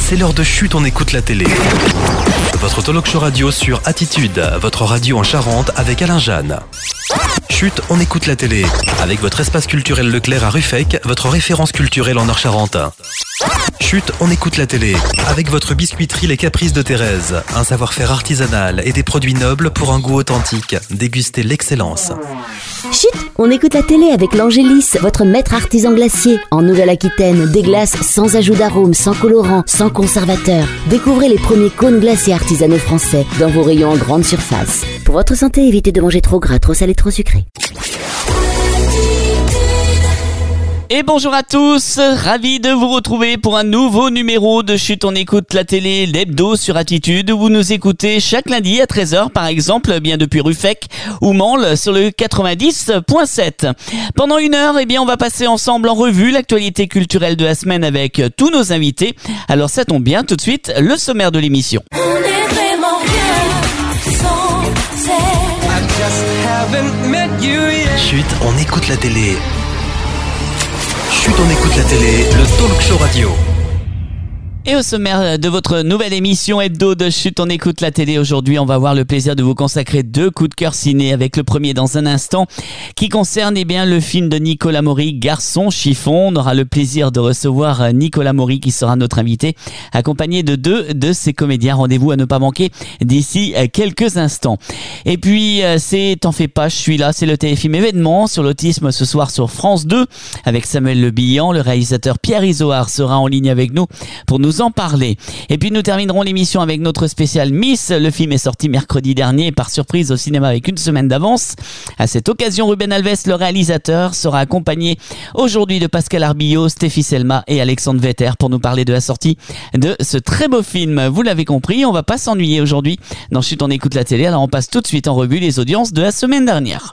c'est l'heure de Chut, on écoute la télé. Votre talk show radio sur Attitude, votre radio en Charente avec Alain Jeanne. Chut, on écoute la télé. Avec votre espace culturel Leclerc à Ruffec, votre référence culturelle en Nord-Charente. Chut, on écoute la télé. Avec votre biscuiterie Les Caprices de Thérèse. Un savoir-faire artisanal et des produits nobles pour un goût authentique. Dégustez l'excellence. Chut, on écoute la télé avec l'Angélis, votre maître artisan glacier. En Nouvelle-Aquitaine, des glaces sans ajout d'arôme, sans colorant, sans conservateur. Découvrez les premiers cônes glacés artisanaux français dans vos rayons en grande surface. Pour votre santé, évitez de manger trop gras, trop salé, trop sucré. Et bonjour à tous, ravi de vous retrouver pour un nouveau numéro de Chut, on écoute la télé, l'hebdo sur Attitude, où vous nous écoutez chaque lundi à 13h par exemple, bien depuis Ruffec ou Mansle sur le 90.7. Pendant une heure, on va passer ensemble en revue l'actualité culturelle de la semaine avec tous nos invités. Alors ça tombe bien, tout de suite, le sommaire de l'émission. On est vraiment bien sans elle. Chut, on écoute la télé. Chut, on écoute la télé, le talk show radio. Et au sommaire de votre nouvelle émission hebdo de Chut, on écoute la télé. Aujourd'hui, on va avoir le plaisir de vous consacrer 2 coups de cœur ciné, avec le premier dans un instant qui concerne le film de Nicolas Maury, Garçon chiffon. On aura le plaisir de recevoir Nicolas Maury qui sera notre invité, accompagné de 2 de ses comédiens. Rendez-vous à ne pas manquer d'ici quelques instants. Et puis, T'en fais pas, je suis là, c'est le téléfilm événement sur l'autisme ce soir sur France 2 avec Samuel Le Bihan. Le réalisateur Pierre Izoard sera en ligne avec nous pour nous en parler. Et puis nous terminerons l'émission avec notre spécial Miss. Le film est sorti mercredi dernier par surprise au cinéma avec une semaine d'avance. À cette occasion, Ruben Alves, le réalisateur, sera accompagné aujourd'hui de Pascal Arbillot, Stéphie Selma et Alexandre Vetter pour nous parler de la sortie de ce très beau film. Vous l'avez compris, on va pas s'ennuyer aujourd'hui dans Chut, on écoute la télé. Alors on passe tout de suite en revue les audiences de la semaine dernière.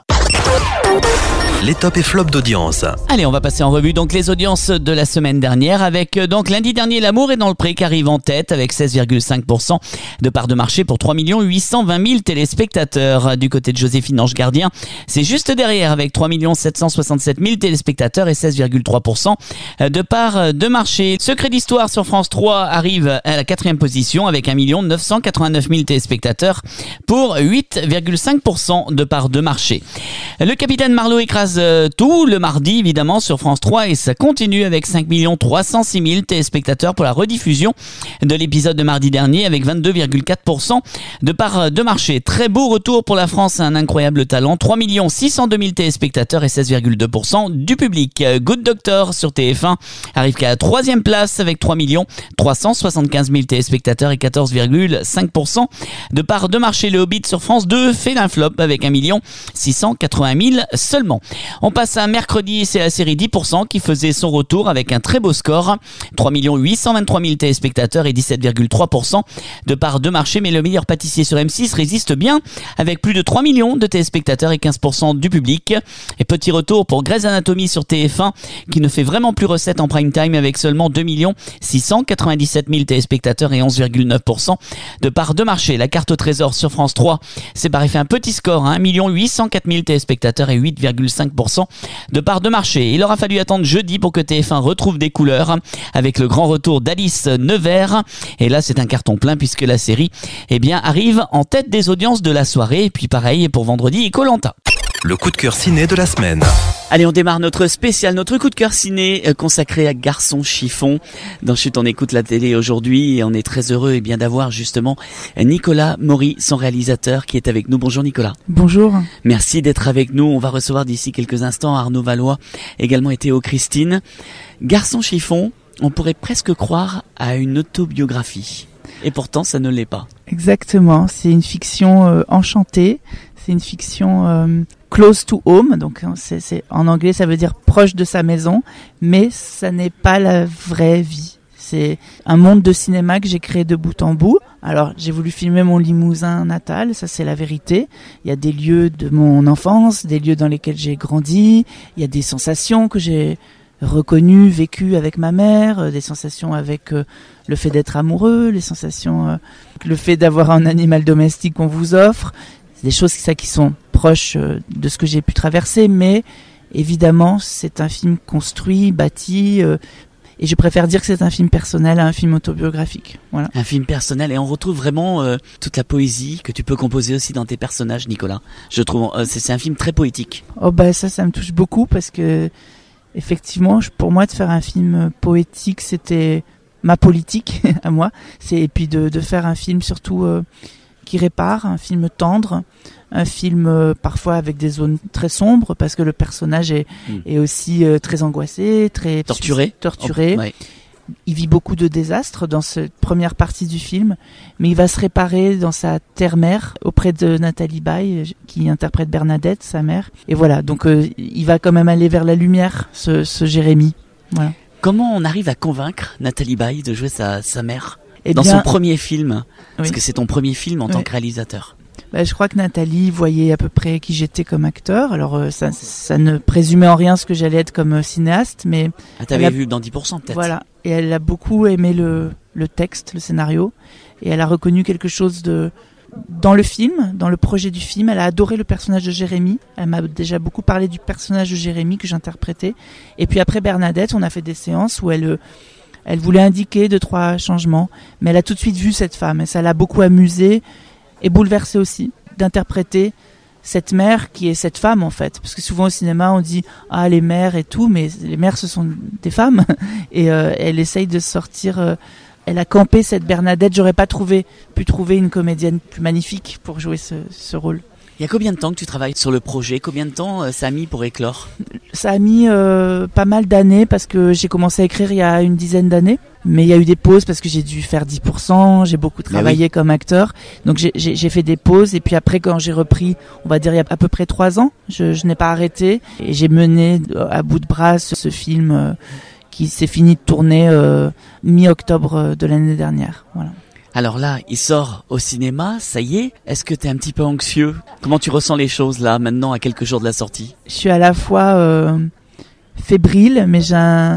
Les tops et flops d'audience. Allez, on va passer en revue donc les audiences de la semaine dernière avec donc lundi dernier L'amour est dans le pré qui arrive en tête avec 16,5% de part de marché pour 3 820 000 téléspectateurs. Du côté de Joséphine Ange Gardien, c'est juste derrière avec 3 767 000 téléspectateurs et 16,3% de part de marché. Secret d'histoire sur France 3 arrive à la 4e position avec 1 989 000 téléspectateurs pour 8,5% de part de marché. Le Capitaine Marlowe écrase tout le mardi évidemment sur France 3 et ça continue avec 5 306 000 téléspectateurs pour la rediffusion de l'épisode de mardi dernier avec 22,4% de part de marché. Très beau retour pour la France, un incroyable talent, 3 602 000 téléspectateurs et 16,2% du public. Good Doctor sur TF1 arrive qu'à la 3e place avec 3 375 000 téléspectateurs et 14,5% de part de marché. Le Hobbit sur France 2 fait un flop avec 1 680 000 seulement. On passe à mercredi, c'est la série 10% qui faisait son retour avec un très beau score, 3 823 000 téléspectateurs et 17,3% de part de marché, mais le meilleur pâtissier sur M6 résiste bien avec plus de 3 millions de téléspectateurs et 15% du public. Et petit retour pour Grey's Anatomy sur TF1 qui ne fait vraiment plus recette en prime time avec seulement 2 697 000 téléspectateurs et 11,9% de part de marché. La carte au trésor sur France 3, c'est pareil, fait un petit score, 1 804 000 téléspectateurs et 8,5% de part de marché. Il aura fallu attendre jeudi pour que TF1 retrouve des couleurs avec le grand retour d'Alice Nevers. Et là, c'est un carton plein puisque la série arrive en tête des audiences de la soirée. Et puis pareil pour vendredi, Koh-Lanta. Le coup de cœur ciné de la semaine. Allez, on démarre notre spécial, notre coup de cœur ciné consacré à Garçon chiffon. Dans Chut, on écoute la télé aujourd'hui et on est très heureux d'avoir justement Nicolas Maury, son réalisateur, qui est avec nous. Bonjour Nicolas. Bonjour. Merci d'être avec nous. On va recevoir d'ici quelques instants Arnaud Valois, également et Théo Christine. Garçon chiffon, on pourrait presque croire à une autobiographie. Et pourtant, ça ne l'est pas. Exactement, c'est une fiction enchantée. C'est une fiction close to home, donc c'est en anglais ça veut dire proche de sa maison, mais ça n'est pas la vraie vie. C'est un monde de cinéma que j'ai créé de bout en bout. Alors j'ai voulu filmer mon Limousin natal, ça c'est la vérité. Il y a des lieux de mon enfance, des lieux dans lesquels j'ai grandi, il y a des sensations que j'ai reconnues, vécues avec ma mère, des sensations avec le fait d'être amoureux, les sensations, le fait d'avoir un animal domestique qu'on vous offre. Des choses qui sont proches de ce que j'ai pu traverser, mais évidemment c'est un film construit, bâti. Et je préfère dire que c'est un film personnel à un film autobiographique. Voilà. Un film personnel, et on retrouve vraiment toute la poésie que tu peux composer aussi dans tes personnages, Nicolas. Je trouve c'est un film très poétique. Oh bah ça me touche beaucoup parce que effectivement, pour moi, de faire un film poétique, c'était ma politique à moi. Et puis de faire un film surtout qui répare, un film tendre, un film parfois avec des zones très sombres parce que le personnage est aussi très angoissé, très torturé. Torturé. Oh, ouais. Il vit beaucoup de désastres dans cette première partie du film, mais il va se réparer dans sa terre-mère auprès de Nathalie Baye, qui interprète Bernadette, sa mère. Et voilà, donc il va quand même aller vers la lumière, ce Jérémy. Voilà. Comment on arrive à convaincre Nathalie Baye de jouer sa mère Eh dans bien, son premier film? Parce oui. que c'est ton premier film en tant Oui. que réalisateur. Je crois que Nathalie voyait à peu près qui j'étais comme acteur. Alors ça ne présumait en rien ce que j'allais être comme cinéaste, mais Ah, t'avais vu dans 10% peut-être. voilà. Et elle a beaucoup aimé le texte, le scénario, et elle a reconnu quelque chose dans le film, dans le projet du film. Elle a adoré le personnage de Jérémy. Elle m'a déjà beaucoup parlé du personnage de Jérémy que j'interprétais. Et puis après Bernadette, on a fait des séances où elle voulait indiquer 2-3 changements, mais elle a tout de suite vu cette femme et ça l'a beaucoup amusée et bouleversée aussi d'interpréter cette mère qui est cette femme en fait, parce que souvent au cinéma on dit les mères et tout, mais les mères ce sont des femmes et elle essaye de sortir. Elle a campé cette Bernadette. J'aurais pas pu trouver une comédienne plus magnifique pour jouer ce rôle. Il y a combien de temps que tu travailles sur le projet? Combien de temps ça a mis pour éclore? Ça a mis pas mal d'années parce que j'ai commencé à écrire il y a une dizaine d'années. Mais il y a eu des pauses parce que j'ai dû faire 10%, j'ai beaucoup travaillé comme acteur. Donc j'ai fait des pauses et puis après quand j'ai repris, on va dire il y a à peu près 3 ans, je n'ai pas arrêté. Et j'ai mené à bout de bras ce film qui s'est fini de tourner mi-octobre de l'année dernière. Voilà. Alors là, il sort au cinéma, ça y est. Est-ce que t'es un petit peu anxieux? Comment tu ressens les choses là, maintenant, à quelques jours de la sortie? Je suis à la fois fébrile, mais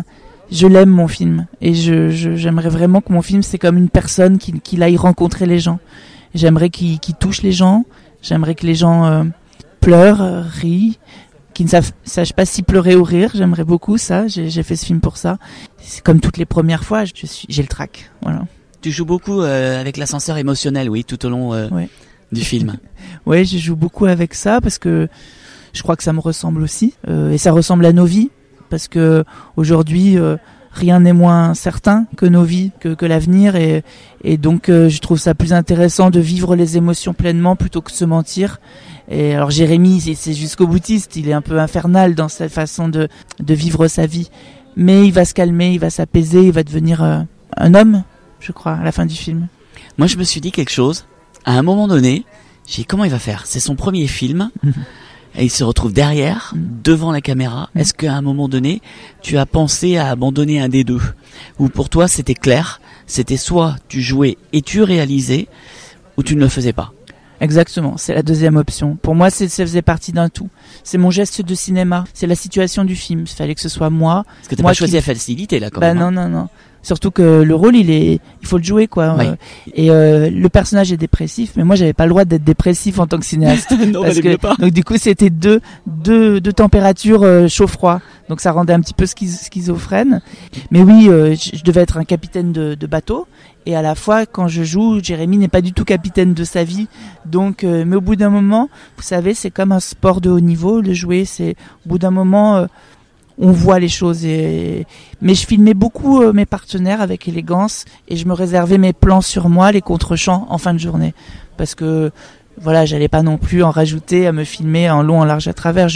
je l'aime mon film. Et j'aimerais vraiment que mon film, c'est comme une personne qui aille rencontrer les gens. J'aimerais qu'il touche les gens. J'aimerais que les gens pleurent, rient, qui ne sachent pas si pleurer ou rire. J'aimerais beaucoup ça. J'ai fait ce film pour ça. C'est comme toutes les premières fois, j'ai le trac. Voilà. Tu joues beaucoup avec l'ascenseur émotionnel, oui, tout au long du film. Oui, je joue beaucoup avec ça parce que je crois que ça me ressemble aussi. Et ça ressemble à nos vies. Parce que aujourd'hui, rien n'est moins certain que nos vies, que l'avenir. Et donc, je trouve ça plus intéressant de vivre les émotions pleinement plutôt que de se mentir. Et alors, Jérémy, c'est jusqu'au boutiste. Il est un peu infernal dans sa façon de vivre sa vie. Mais il va se calmer, il va s'apaiser, il va devenir un homme, je crois, à la fin du film. Moi, je me suis dit quelque chose. À un moment donné, j'ai dit, comment il va faire? C'est son premier film. Et il se retrouve derrière, devant la caméra. Est-ce qu'à un moment donné, tu as pensé à abandonner un des deux? Ou pour toi, c'était clair, c'était soit tu jouais et tu réalisais, ou tu ne le faisais pas? Exactement, c'est la deuxième option. Pour moi, ça faisait partie d'un tout. C'est mon geste de cinéma, c'est la situation du film. Il fallait que ce soit moi. Parce que t'as pas choisi la facilité là quand même. Non. Surtout que le rôle, il faut le jouer quoi. Oui. Et le personnage est dépressif, mais moi j'avais pas le droit d'être dépressif en tant que cinéaste. Non, parce que pas. donc du coup c'était deux températures chaud-froid. Donc ça rendait un petit peu schizophrène. Mais oui, je devais être un capitaine de bateau. Et à la fois, quand je joue, Jérémy n'est pas du tout capitaine de sa vie. Donc, mais au bout d'un moment, vous savez, c'est comme un sport de haut niveau. Le jouer, c'est au bout d'un moment, on voit les choses. Mais je filmais beaucoup mes partenaires avec élégance et je me réservais mes plans sur moi, les contre-champs en fin de journée, parce que voilà, j'allais pas non plus en rajouter à me filmer en long, en large, à travers.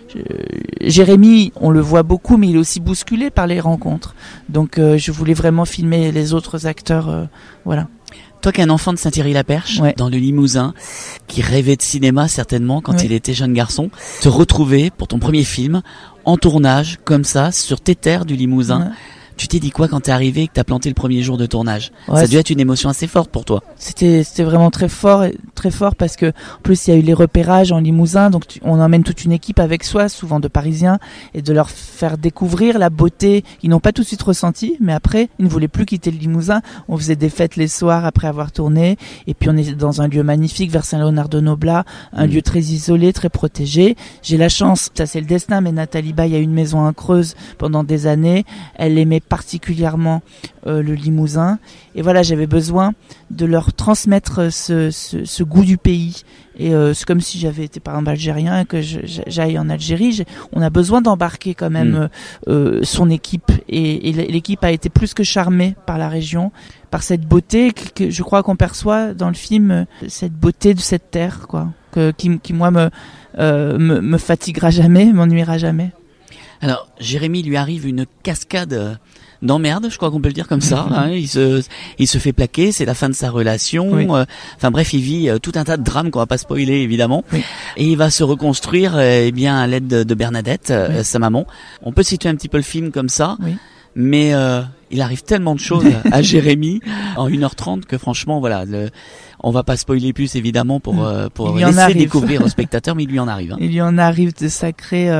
Jérémy, on le voit beaucoup, mais il est aussi bousculé par les rencontres. Donc, je voulais vraiment filmer les autres acteurs, voilà. Toi qui es un enfant de Saint-Thierry-la-Perche, dans le Limousin, qui rêvait de cinéma certainement quand il était jeune garçon, te retrouver pour ton premier film en tournage, comme ça, sur tes terres du Limousin. Tu t'es dit quoi quand t'es arrivé et que t'as planté le premier jour de tournage? Ça a dû être une émotion assez forte pour toi. C'était vraiment très fort parce que en plus il y a eu les repérages en Limousin, donc on emmène toute une équipe avec soi, souvent de Parisiens, et de leur faire découvrir la beauté qu'ils n'ont pas tout de suite ressenti, mais après ils ne voulaient plus quitter le Limousin. On faisait des fêtes les soirs après avoir tourné, et puis on est dans un lieu magnifique vers Saint-Léonard-de-Noblat, un lieu très isolé, très protégé. J'ai la chance, ça c'est le destin, mais Nathalie Baye a une maison en Creuse pendant des années. Elle aimait particulièrement le Limousin. Et voilà, j'avais besoin de leur transmettre ce goût du pays. Et c'est comme si j'avais été par exemple algérien et que j'aille en Algérie. On a besoin d'embarquer quand même son équipe. Et l'équipe a été plus que charmée par la région, par cette beauté que je crois qu'on perçoit dans le film, cette beauté de cette terre, quoi, qui moi me fatiguera jamais, m'ennuiera jamais. Alors, Jérémy, lui arrive une cascade d'emmerde, je crois qu'on peut le dire comme ça. Hein. Il se fait plaquer, c'est la fin de sa relation. Oui. Enfin bref, il vit tout un tas de drames qu'on va pas spoiler évidemment. Oui. Et il va se reconstruire, eh bien, à l'aide de Bernadette, Oui. sa maman. On peut situer un petit peu le film comme ça, Oui. mais il arrive tellement de choses à Jérémy en 1h30 que franchement, voilà, on va pas spoiler plus évidemment pour Il y en laisser arrive. découvrir aux spectateurs, mais il lui en arrive. Hein. Il y en arrive de sacrés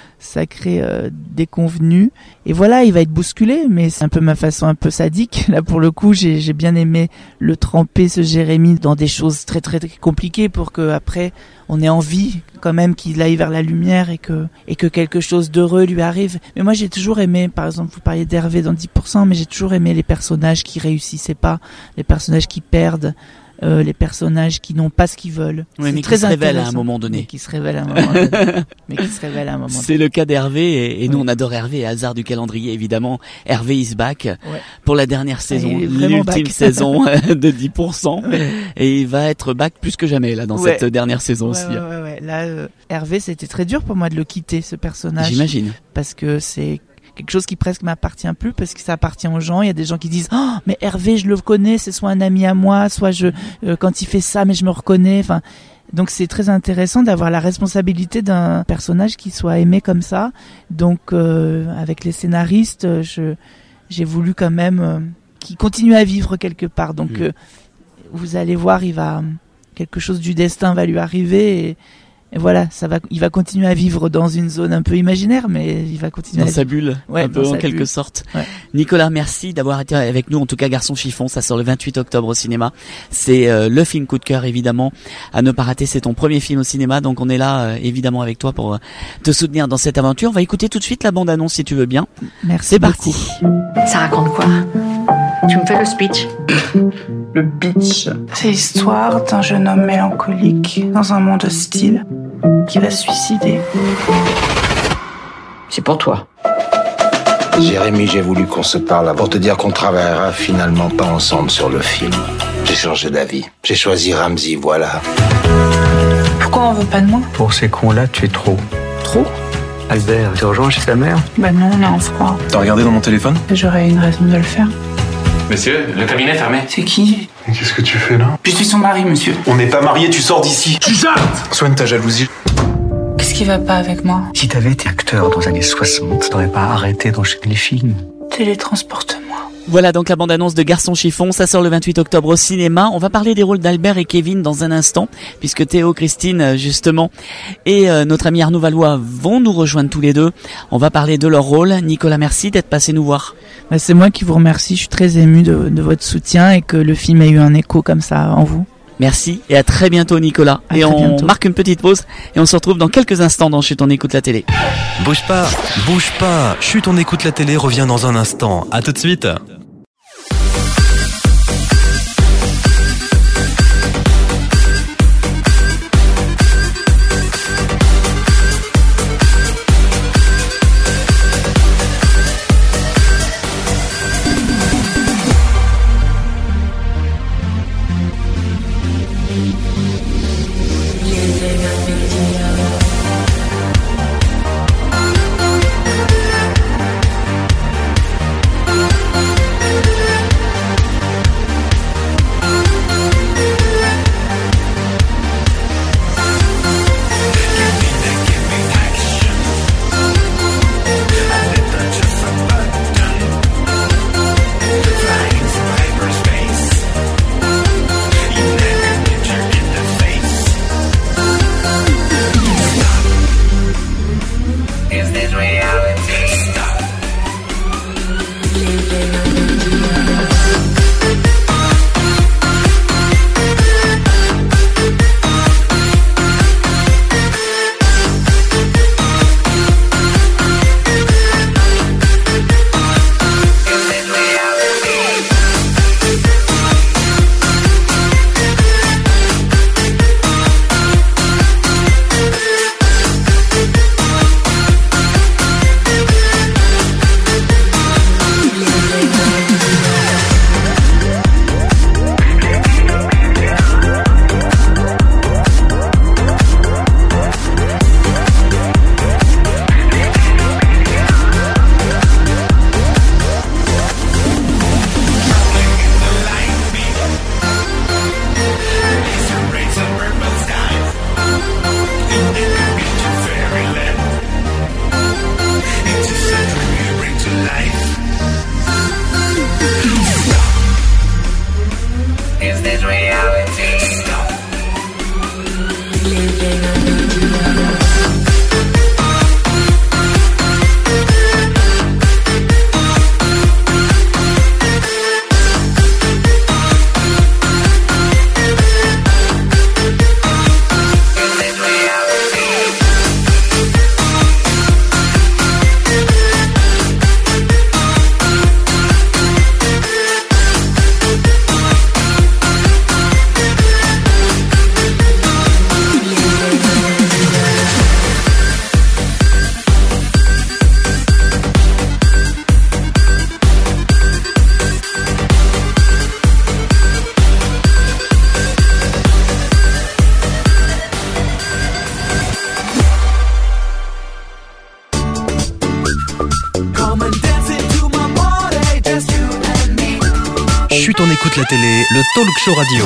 déconvenus. Et voilà, il va être bousculé, mais c'est un peu ma façon un peu sadique. Là, pour le coup, j'ai bien aimé le tremper, ce Jérémy, dans des choses très, très, très compliquées pour que après on ait envie quand même qu'il aille vers la lumière et que quelque chose d'heureux lui arrive. Mais moi, j'ai toujours aimé, par exemple, vous parliez d'Hervé dans 10%, mais j'ai toujours aimé les personnages qui réussissaient pas, les personnages qui perdent. Les personnages qui n'ont pas ce qu'ils veulent. Oui, C'est mais très qui se révèlent à un intéressant. moment donné. Mais qui se révèlent à un moment donné. Mais qui se révèlent à un moment donné. C'est le cas d'Hervé et nous Oui. on adore Hervé, hasard du calendrier évidemment. Hervé is back Ouais. pour la dernière saison, il est vraiment l'ultime back. saison de 10%. Ouais. Et il va être back plus que jamais là dans Ouais. cette dernière saison aussi. Ouais. Là, Hervé, c'était très dur pour moi de le quitter, ce personnage. J'imagine. Parce que c'est quelque chose qui presque m'appartient plus, parce que ça appartient aux gens. Il y a des gens qui disent « Oh, mais Hervé, je le connais, c'est soit un ami à moi, soit quand il fait ça, mais je me reconnais. » Enfin, donc c'est très intéressant d'avoir la responsabilité d'un personnage qui soit aimé comme ça. Donc avec les scénaristes, j'ai voulu quand même qu'il continue à vivre quelque part. Donc vous allez voir, quelque chose du destin va lui arriver et voilà, il va continuer à vivre dans une zone un peu imaginaire, mais il va continuer Dans à sa bulle, Ouais, un peu dans en sa quelque bulle. sorte. Ouais. Nicolas, merci d'avoir été avec nous. En tout cas, Garçon Chiffon, ça sort le 28 octobre au cinéma. C'est le film coup de cœur, évidemment, à ne pas rater. C'est ton premier film au cinéma, donc on est là, évidemment, avec toi pour te soutenir dans cette aventure. On va écouter tout de suite la bande-annonce, si tu veux bien. Merci. C'est parti. Ça raconte quoi? Tu me fais le speech? Le Beach, c'est l'histoire d'un jeune homme mélancolique dans un monde hostile qui va se suicider. C'est pour toi. Jérémy, j'ai voulu qu'on se parle pour te dire qu'on travaillera finalement pas ensemble sur le film. J'ai changé d'avis. J'ai choisi Ramsey, voilà. Pourquoi on veut pas de moi? Pour ces cons-là, tu es trop. Trop? Albert, tu rejoins chez ta mère? Bah non, on est en froid. T'as regardé dans mon téléphone? J'aurais une raison de le faire. Monsieur, le cabinet est fermé. C'est qui? Mais qu'est-ce que tu fais là? Je suis son mari, monsieur. On n'est pas mariés, tu sors d'ici. Suzanne! Soigne ta jalousie. Qu'est-ce qui va pas avec moi? Si t'avais été acteur dans les années 60, t'aurais pas arrêté d'enchaîner les films. Télétransporte-moi. Voilà donc la bande-annonce de Garçon Chiffon, ça sort le 28 octobre au cinéma. On va parler des rôles d'Albert et Kevin dans un instant, puisque Théo, Christine, justement, et notre ami Arnaud Valois vont nous rejoindre tous les deux. On va parler de leur rôle. Nicolas, merci d'être passé nous voir. Bah, c'est moi qui vous remercie. Je suis très ému de votre soutien et que le film ait eu un écho comme ça en vous. Merci et à très bientôt Nicolas. À et très on bientôt. marque une petite pause et on se retrouve dans quelques instants dans Chut, on écoute la télé. Bouge pas, bouge pas. Chut, on écoute la télé, revient dans un instant. À tout de suite. Chut, on écoute la télé, le talk show radio.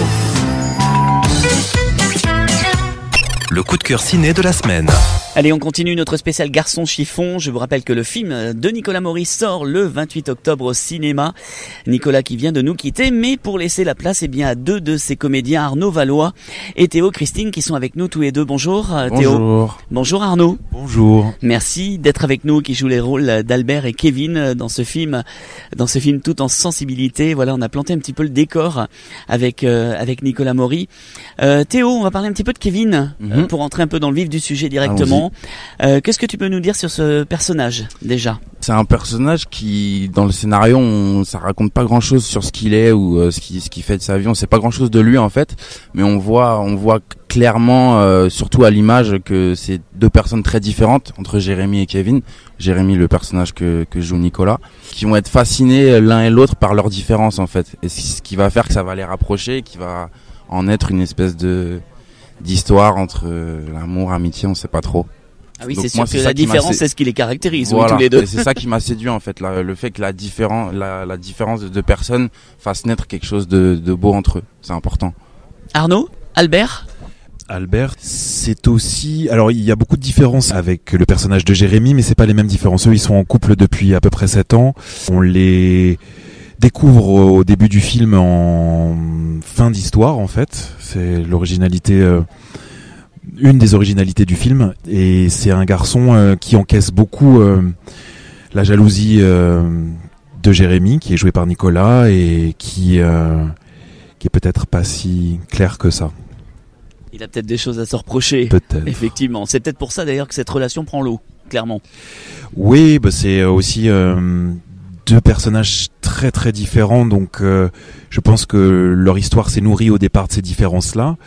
Le coup de cœur ciné de la semaine. Allez, on continue notre spécial Garçon chiffon. Je vous rappelle que le film de Nicolas Maury sort le 28 octobre au cinéma. Nicolas qui vient de nous quitter, mais pour laisser la place à deux de ses comédiens, Arnaud Valois et Théo Christine, qui sont avec nous tous les deux. Bonjour Théo. Bonjour. Bonjour Arnaud. Bonjour. Merci d'être avec nous, qui joue les rôles d'Albert et Kevin dans ce film tout en sensibilité. Voilà, on a planté un petit peu le décor avec Nicolas Maury. Théo, on va parler un petit peu de Kevin pour entrer un peu dans le vif du sujet directement. Qu'est-ce que tu peux nous dire sur ce personnage déjà ? C'est un personnage qui, dans le scénario, ça raconte pas grand-chose sur ce qu'il est ou ce qu'il fait de sa vie. On sait pas grand-chose de lui en fait, mais on voit clairement, surtout à l'image, que c'est deux personnes très différentes entre Jérémy et Kevin. Jérémy, le personnage que joue Nicolas, qui vont être fascinés l'un et l'autre par leurs différences en fait. Et ce qui va faire que ça va les rapprocher, qui va en être une espèce d'histoire entre l'amour, amitié, on sait pas trop. Ah oui, donc c'est sûr que la différence, c'est ce qui les caractérise, voilà, tous les deux. Et c'est ça qui m'a séduit en fait, le fait que la différence de deux personnes fasse naître quelque chose de beau entre eux. C'est important. Arnaud, Albert, c'est aussi... Alors, il y a beaucoup de différences avec le personnage de Jérémy, mais c'est pas les mêmes différences. Eux, ils sont en couple depuis à peu près 7 ans. On les découvre au début du film en fin d'histoire, en fait. C'est l'originalité... une des originalités du film, et c'est un garçon qui encaisse beaucoup la jalousie de Jérémy, qui est joué par Nicolas, et qui est peut-être pas si clair que ça. Il a peut-être des choses à se reprocher. Peut-être. Effectivement, c'est peut-être pour ça d'ailleurs que cette relation prend l'eau, clairement. Oui, c'est aussi deux personnages très très différents, donc je pense que leur histoire s'est nourrie au départ de ces différences-là,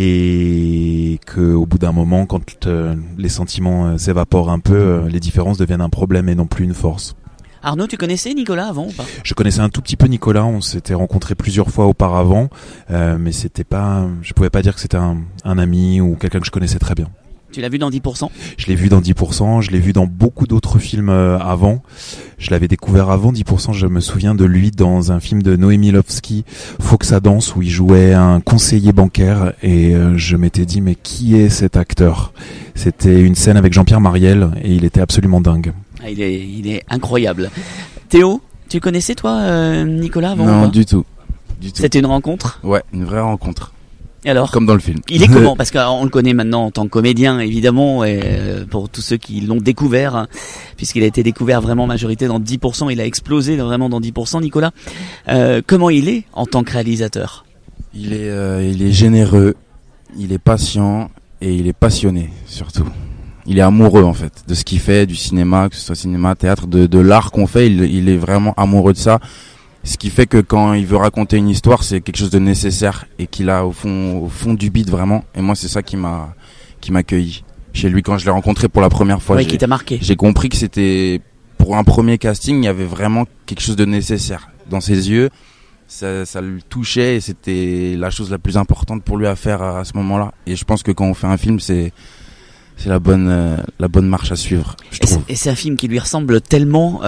et qu'au bout d'un moment, quand les sentiments s'évaporent un peu, les différences deviennent un problème et non plus une force. Arnaud, tu connaissais Nicolas avant ou pas ? Je connaissais un tout petit peu Nicolas, on s'était rencontrés plusieurs fois auparavant, mais c'était pas, je pouvais pas dire que c'était un ami ou quelqu'un que je connaissais très bien. Tu l'as vu dans 10%? Je l'ai vu dans 10%, je l'ai vu dans beaucoup d'autres films avant. Je l'avais découvert avant 10%, je me souviens de lui dans un film de Noémie Lovski, Faut que ça danse, où il jouait un conseiller bancaire, et je m'étais dit mais qui est cet acteur ? C'était une scène avec Jean-Pierre Mariel et il était absolument dingue. Ah, il est incroyable. Théo, tu connaissais toi Nicolas avant? Non, du tout. C'était une rencontre? Ouais, une vraie rencontre. Alors, comme dans le film. Il est comment? Parce qu'on le connaît maintenant en tant que comédien, évidemment, et pour tous ceux qui l'ont découvert, hein, puisqu'il a été découvert vraiment en majorité dans 10%, il a explosé vraiment dans 10%, Nicolas. Comment il est en tant que réalisateur? Il est généreux, il est patient et il est passionné, surtout. Il est amoureux, en fait, de ce qu'il fait, du cinéma, que ce soit cinéma, théâtre, de l'art qu'on fait, il est vraiment amoureux de ça. Ce qui fait que quand il veut raconter une histoire, c'est quelque chose de nécessaire et qu'il a au fond du beat vraiment. Et moi, c'est ça qui m'a accueilli chez lui quand je l'ai rencontré pour la première fois. Oui, qui t'a marqué. J'ai compris que c'était, pour un premier casting, il y avait vraiment quelque chose de nécessaire. Dans ses yeux, ça le touchait et c'était la chose la plus importante pour lui à faire à ce moment-là. Et je pense que quand on fait un film, c'est la bonne marche à suivre, je trouve. Et c'est un film qui lui ressemble tellement,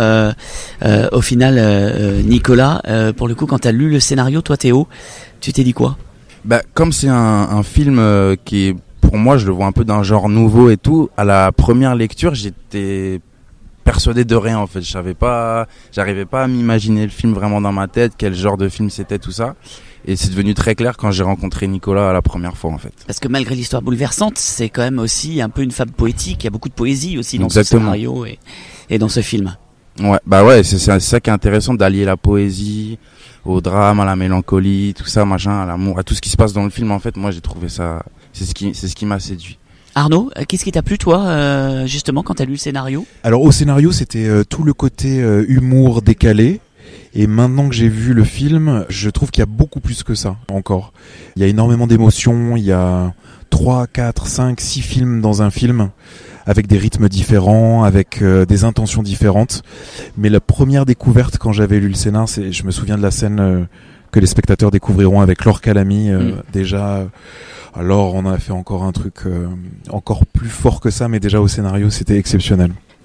au final, Nicolas. Pour le coup, quand t'as lu le scénario, toi Théo, tu t'es dit quoi? Comme c'est un film qui est, pour moi, je le vois un peu d'un genre nouveau et tout, à la première lecture, j'étais persuadé de rien en fait. J'arrivais pas à m'imaginer le film vraiment dans ma tête, quel genre de film c'était, tout ça. Et c'est devenu très clair quand j'ai rencontré Nicolas la première fois en fait. Parce que malgré l'histoire bouleversante, c'est quand même aussi un peu une fable poétique. Il y a beaucoup de poésie aussi dans ce scénario et dans ce film. Ouais, c'est ça qui est intéressant, d'allier la poésie au drame, à la mélancolie, tout ça, machin, à l'amour, à tout ce qui se passe dans le film en fait. Moi j'ai trouvé ça, c'est ce qui m'a séduit. Arnaud, qu'est-ce qui t'a plu toi justement quand t'as lu le scénario? Alors au scénario, c'était tout le côté humour décalé. Et maintenant que j'ai vu le film, je trouve qu'il y a beaucoup plus que ça encore. Il y a énormément d'émotions, il y a 3, 4, 5, 6 films dans un film, avec des rythmes différents, avec des intentions différentes. Mais la première découverte quand j'avais lu le scénar, je me souviens de la scène que les spectateurs découvriront avec Laure Calamy. Déjà, alors on a fait encore un truc encore plus fort que ça, mais déjà au scénario c'était exceptionnel.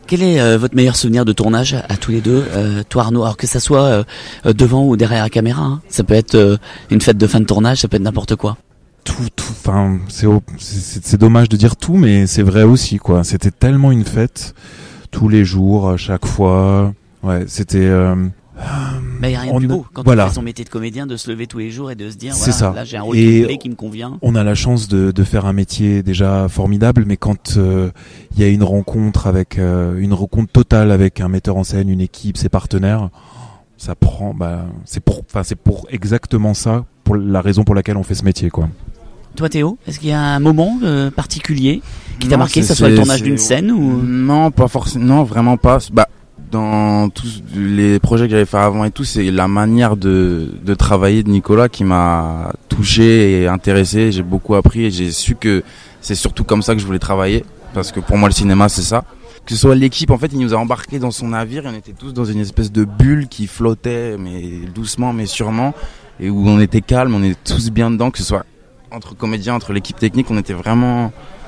Quel est votre meilleur souvenir de tournage à tous les deux, toi Arnaud, alors que ça soit devant ou derrière la caméra, hein. Ça peut être une fête de fin de tournage, ça peut être n'importe quoi. Tout, enfin, c'est dommage de dire tout, mais c'est vrai aussi, quoi. C'était tellement une fête, tous les jours, à chaque fois. Ouais, c'était... Mais il n'y a rien de plus beau quand on fait son métier de comédien, de se lever tous les jours et de se dire voilà, là j'ai un rôle qui me plaît, qui me convient. On a la chance de faire un métier déjà formidable, mais quand il y a une rencontre totale avec un metteur en scène, une équipe, ses partenaires, ça prend, c'est pour exactement ça, pour la raison pour laquelle on fait ce métier, quoi. Toi Théo, est-ce qu'il y a un moment particulier qui t'a marqué, que ce soit le tournage d'une scène ou... Non, pas forcément, non, vraiment pas. Dans tous les projets que j'avais fait avant et tout, c'est la manière de travailler de Nicolas qui m'a touché et intéressé. J'ai beaucoup appris et j'ai su que c'est surtout comme ça que je voulais travailler, parce que pour moi le cinéma c'est ça. Que ce soit l'équipe, en fait, il nous a embarqués dans son navire et on était tous dans une espèce de bulle qui flottait, mais doucement mais sûrement, et où on était calme, on était tous bien dedans, que ce soit entre comédiens, entre l'équipe technique, on était vraiment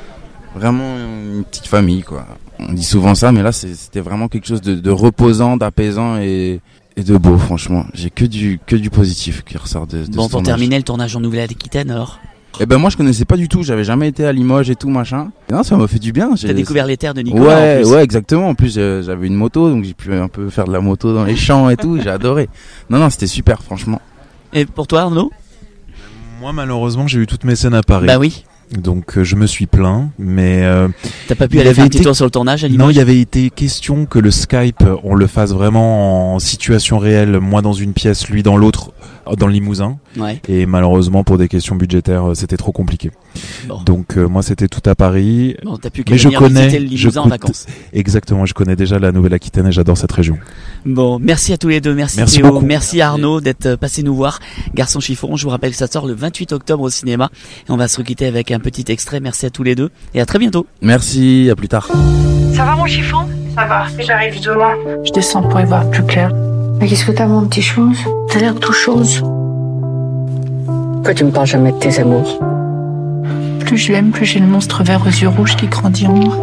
une petite famille, quoi. On dit souvent ça, mais là c'était vraiment quelque chose de reposant, d'apaisant et de beau, franchement. J'ai que du positif qui ressort de ce tournage. Pour terminer le tournage en Nouvelle-Aquitaine, alors moi je connaissais pas du tout, j'avais jamais été à Limoges et tout machin. Et non, ça m'a fait du bien. T'as découvert les terres de Nicolas en plus. Ouais, exactement. En plus j'avais une moto, donc j'ai pu un peu faire de la moto dans les champs et tout, j'ai adoré. Non, c'était super, franchement. Et pour toi Arnaud? Moi malheureusement j'ai eu toutes mes scènes à Paris. Bah oui. Donc je me suis plaint, mais t'as pas pu aller faire un petit tour sur le tournage à Limoges? Non, il y avait été question que le Skype, on le fasse vraiment en situation réelle, moi dans une pièce, lui dans l'autre, dans le Limousin. Ouais. Et malheureusement pour des questions budgétaires, c'était trop compliqué. Bon. Donc moi c'était tout à Paris. Bon, t'as pu mais je connais le Limousin en vacances. Exactement, je connais déjà la Nouvelle-Aquitaine et j'adore cette région. Bon, merci à tous les deux, merci Théo, beaucoup. Merci Arnaud d'être passé nous voir. Garçon chiffon, je vous rappelle que ça sort le 28 octobre au cinéma et on va se quitter avec un petit extrait. Merci à tous les deux et à très bientôt. Merci, à plus tard. Ça va mon chiffon? Ça va, j'arrive demain. Je descends pour y voir plus clair. Mais qu'est-ce que t'as mon petit chose? T'as l'air tout chose. Pourquoi tu me parles jamais de tes amours? Plus je l'aime, plus j'ai le monstre vert aux yeux rouges qui grandit en moi.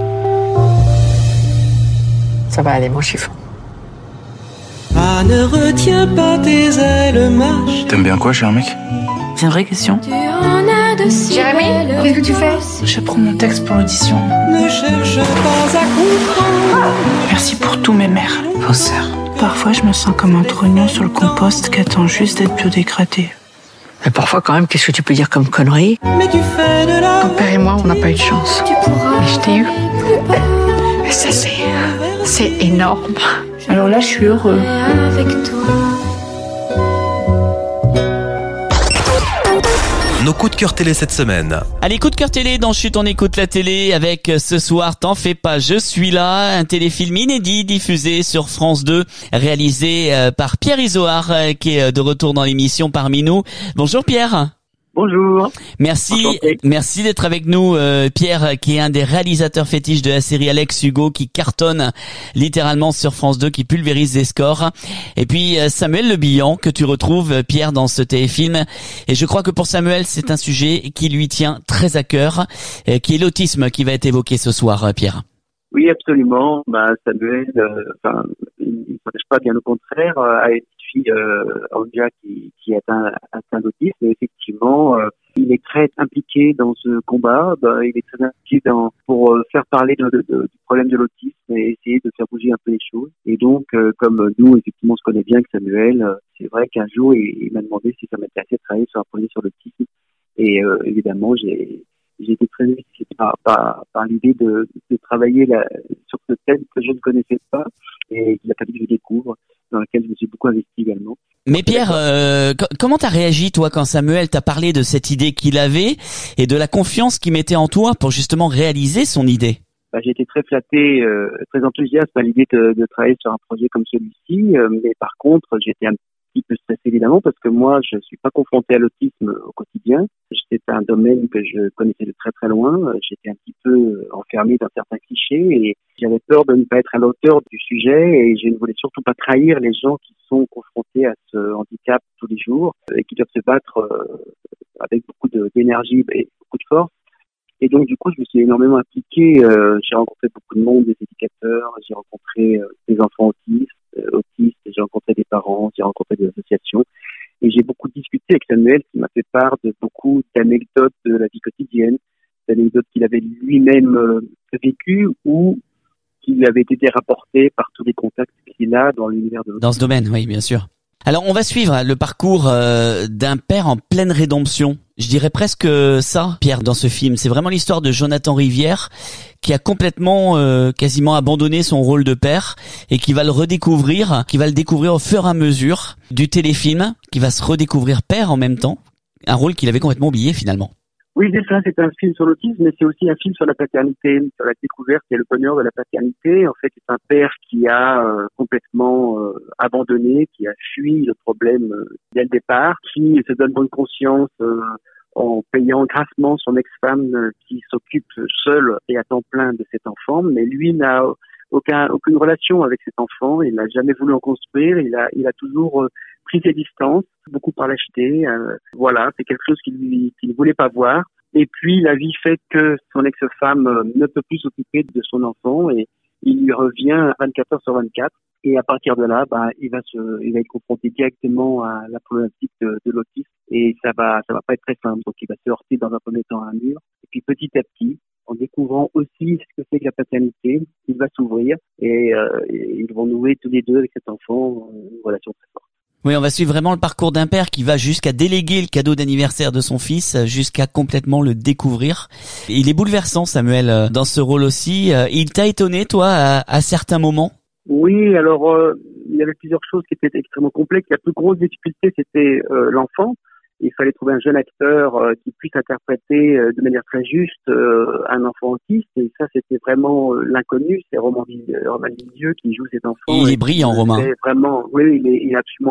Ça va aller mon chiffon. Ah, ne retiens pas tes ailes, marche. T'aimes bien quoi chez un mec? C'est une vraie question. Jérémy, qu'est-ce que tu fais? Je prends mon texte pour l'audition. Ne cherche pas à comprendre. Merci pour tous mes mères, vos sœurs. Parfois je me sens comme un trognon sur le compost qui attend juste d'être biodégradé. Mais parfois quand même, qu'est-ce que tu peux dire comme connerie? Mais tu fais de la... Ton père et moi, on n'a pas eu de chance. Mais je t'ai eu. Et ça c'est énorme. Alors là je suis heureux. Avec toi. Nos coups de cœur télé cette semaine. Allez, coup de cœur télé dans Chut, on écoute la télé avec ce soir T'en fais pas, je suis là, un téléfilm inédit diffusé sur France 2, réalisé par Pierre Isoard qui est de retour dans l'émission parmi nous. Bonjour Pierre. Bonjour. Merci d'être avec nous, Pierre, qui est un des réalisateurs fétiches de la série Alex Hugo, qui cartonne littéralement sur France 2, qui pulvérise les scores. Et puis Samuel Le Bihan, que tu retrouves, Pierre, dans ce téléfilm. Et je crois que pour Samuel, c'est un sujet qui lui tient très à cœur, qui est l'autisme qui va être évoqué ce soir, Pierre. Oui, absolument. Samuel, il ne s'empêche pas, bien au contraire, à une fille, Anja, qui est atteint d'autisme. Et effectivement, il est très impliqué dans ce combat. Il est très impliqué pour faire parler du problème de l'autisme et essayer de faire bouger un peu les choses. Et donc, comme nous, effectivement, on se connaît bien avec Samuel, c'est vrai qu'un jour, il m'a demandé si ça m'intéressait de travailler sur un projet sur l'autisme. Et évidemment, j'ai été très excité par l'idée de travailler sur ce thème que je ne connaissais pas et qu'il a fallu que je découvre, dans lequel je me suis beaucoup investi également. Mais Pierre, comment t'as réagi toi quand Samuel t'a parlé de cette idée qu'il avait et de la confiance qu'il mettait en toi pour justement réaliser son idée? J'ai été très flatté, très enthousiaste à l'idée de travailler sur un projet comme celui-ci, mais par contre j'étais un petit peu stressé évidemment parce que moi je suis pas confronté à l'autisme au quotidien. C'était un domaine que je connaissais de très très loin. J'étais un petit peu enfermé dans certains clichés et j'avais peur de ne pas être à la hauteur du sujet et je ne voulais surtout pas trahir les gens qui sont confrontés à ce handicap tous les jours et qui doivent se battre avec beaucoup d'énergie et beaucoup de force. Et donc, du coup, je me suis énormément impliqué. J'ai rencontré beaucoup de monde, des éducateurs, j'ai rencontré des enfants autistes, j'ai rencontré des parents, j'ai rencontré des associations. Et j'ai beaucoup discuté avec Samuel, qui m'a fait part de beaucoup d'anecdotes de la vie quotidienne, d'anecdotes qu'il avait lui-même vécues ou qui lui avaient été rapportées par tous les contacts qu'il a dans l'univers de l'autisme. Dans ce domaine, oui, bien sûr. Alors, on va suivre le parcours d'un père en pleine rédemption. Je dirais presque ça, Pierre, dans ce film. C'est vraiment l'histoire de Jonathan Rivière qui a complètement, quasiment abandonné son rôle de père et qui va le découvrir au fur et à mesure du téléfilm, qui va se redécouvrir père en même temps. Un rôle qu'il avait complètement oublié finalement. Oui, c'est ça, c'est un film sur l'autisme, mais c'est aussi un film sur la paternité, sur la découverte et le bonheur de la paternité. En fait, c'est un père qui a complètement abandonné, qui a fui le problème dès le départ, qui se donne bonne conscience en payant grassement son ex-femme qui s'occupe seule et à temps plein de cet enfant, mais lui n'a aucune relation avec cet enfant, il n'a jamais voulu en construire, il a toujours pris ses distances, beaucoup par lâcheté, voilà, c'est quelque chose qu'il ne voulait pas voir. Et puis la vie fait que son ex-femme ne peut plus s'occuper de son enfant et il lui revient 24 heures sur 24. Et à partir de là, il va être confronté directement à la problématique de l'autisme et ça va pas être très simple. Donc il va se heurter dans un premier temps à un mur. Et puis petit à petit, en découvrant aussi ce que c'est que la paternité, il va s'ouvrir et ils vont nouer tous les deux avec cet enfant une relation très forte. Oui, on va suivre vraiment le parcours d'un père qui va jusqu'à déléguer le cadeau d'anniversaire de son fils, jusqu'à complètement le découvrir. Il est bouleversant, Samuel, dans ce rôle aussi. Il t'a étonné, toi, à certains moments? Oui, alors il y avait plusieurs choses qui étaient extrêmement complexes. La plus grosse difficulté, c'était l'enfant. Il fallait trouver un jeune acteur qui puisse interpréter de manière très juste un enfant autiste. Et ça, c'était vraiment l'inconnu. C'est Romain Lisieux qui joue cet enfant. Il est brillant, Romain. Vraiment, oui, il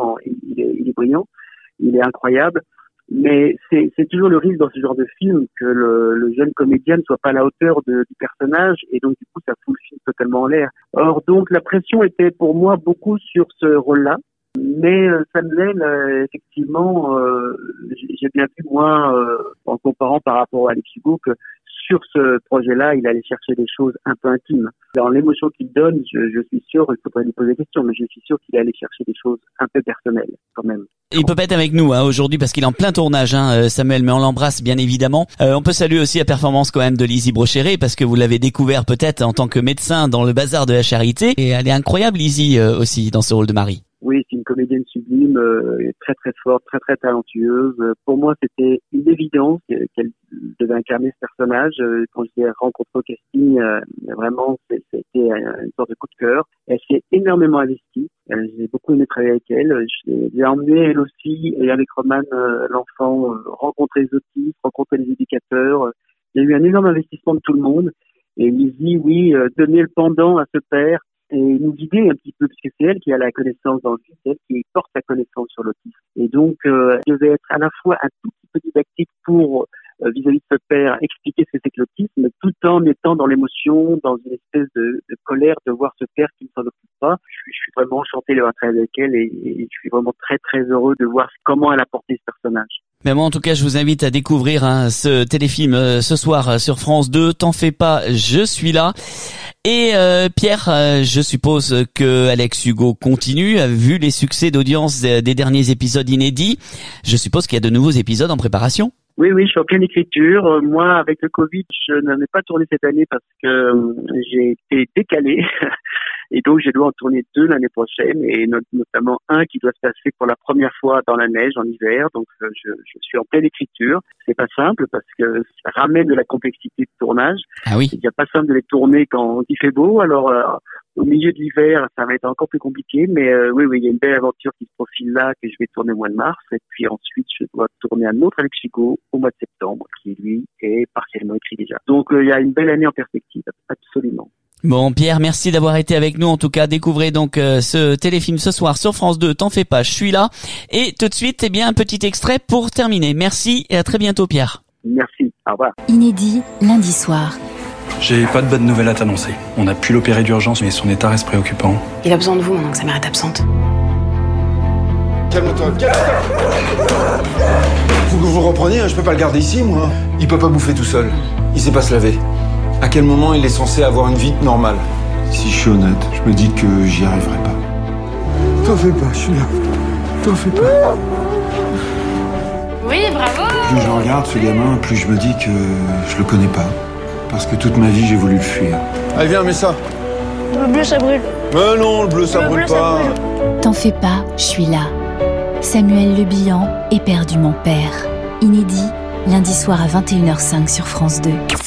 est brillant. Il est incroyable. Mais c'est toujours le risque dans ce genre de film que le jeune comédien ne soit pas à la hauteur du personnage et donc du coup ça fout le film totalement en l'air. Or donc la pression était pour moi beaucoup sur ce rôle-là. Mais Samuel, effectivement, j'ai bien vu moi, en comparant par rapport à Alex Hugo, que sur ce projet-là, il allait chercher des choses un peu intimes. Dans l'émotion qu'il donne, je suis sûr, il faudrait lui poser des questions, mais je suis sûr qu'il allait chercher des choses un peu personnelles, quand même. Il peut pas être avec nous aujourd'hui parce qu'il est en plein tournage, Samuel, mais on l'embrasse bien évidemment. On peut saluer aussi la performance quand même de Lizzie Brocheret parce que vous l'avez découvert peut-être en tant que médecin dans le bazar de la charité. Et elle est incroyable, Lizzie, aussi, dans ce rôle de Marie. Oui, c'est une comédienne sublime, très très forte, très très talentueuse. Pour moi, c'était une évidence qu'elle devait incarner ce personnage. Quand je l'ai rencontrée au casting, vraiment, c'était une sorte de coup de cœur. Elle s'est énormément investie. J'ai beaucoup aimé travailler avec elle. J'ai emmené elle aussi, et avec Roman, l'enfant, rencontrer les autistes, rencontrer les éducateurs. Il y a eu un énorme investissement de tout le monde. Et Lizzie, oui, donner le pendant à ce père et nous guider un petit peu, parce que c'est elle qui a la connaissance dans le film, c'est elle qui porte la connaissance sur l'autisme. Et donc, elle devait être à la fois un tout petit peu didactique pour, vis-à-vis de ce père, expliquer ce que c'est que l'autisme, tout en étant dans l'émotion, dans une espèce de colère de voir ce père qui ne s'en occupe pas. Je suis vraiment enchanté de travailler avec elle et je suis vraiment très très heureux de voir comment elle a porté ce personnage. Mais moi, en tout cas, je vous invite à découvrir ce téléfilm ce soir sur France 2. T'en fais pas, je suis là. Et Pierre, je suppose que Alex Hugo continue, vu les succès d'audience des derniers épisodes inédits. Je suppose qu'il y a de nouveaux épisodes en préparation. Oui, je suis en pleine écriture. Moi, avec le Covid, je n'en ai pas tourné cette année parce que j'ai été décalé. Et donc, je dois en tourner 2 l'année prochaine, et notamment un qui doit se passer pour la première fois dans la neige en hiver. Donc, je suis en pleine écriture. C'est pas simple parce que ça ramène de la complexité de tournage. Ah oui. Il n'y a pas simple de les tourner quand il fait beau. Alors, au milieu de l'hiver, ça va être encore plus compliqué. Mais oui, il y a une belle aventure qui se profile là, que je vais tourner au mois de mars. Et puis ensuite, je dois tourner un autre Alex Hugo au mois de septembre, qui lui est partiellement écrit déjà. Donc, il y a une belle année en perspective, absolument. Bon, Pierre, merci d'avoir été avec nous. En tout cas, découvrez donc ce téléfilm ce soir sur France 2. T'en fais pas, je suis là. Et tout de suite, un petit extrait pour terminer. Merci et à très bientôt, Pierre. Merci, au revoir. Inédit, lundi soir. J'ai pas de bonnes nouvelles à t'annoncer. On a pu l'opérer d'urgence, mais son état reste préoccupant. Il a besoin de vous maintenant que sa mère est absente. Calme-toi. Faut que vous repreniez, je peux pas le garder ici, moi. Il peut pas bouffer tout seul. Il sait pas se laver. À quel moment il est censé avoir une vie normale? Si je suis honnête, je me dis que j'y arriverai pas. T'en fais pas, je suis là. T'en fais pas. Oui, bravo. Plus je regarde ce gamin, plus je me dis que je le connais pas. Parce que toute ma vie, j'ai voulu le fuir. Allez, viens, mets ça. Le bleu, ça brûle. Mais non, le bleu, ça brûle pas. T'en fais pas, je suis là. Samuel Le Bihan, éperdument père. Inédit, lundi soir à 21h05 sur France 2.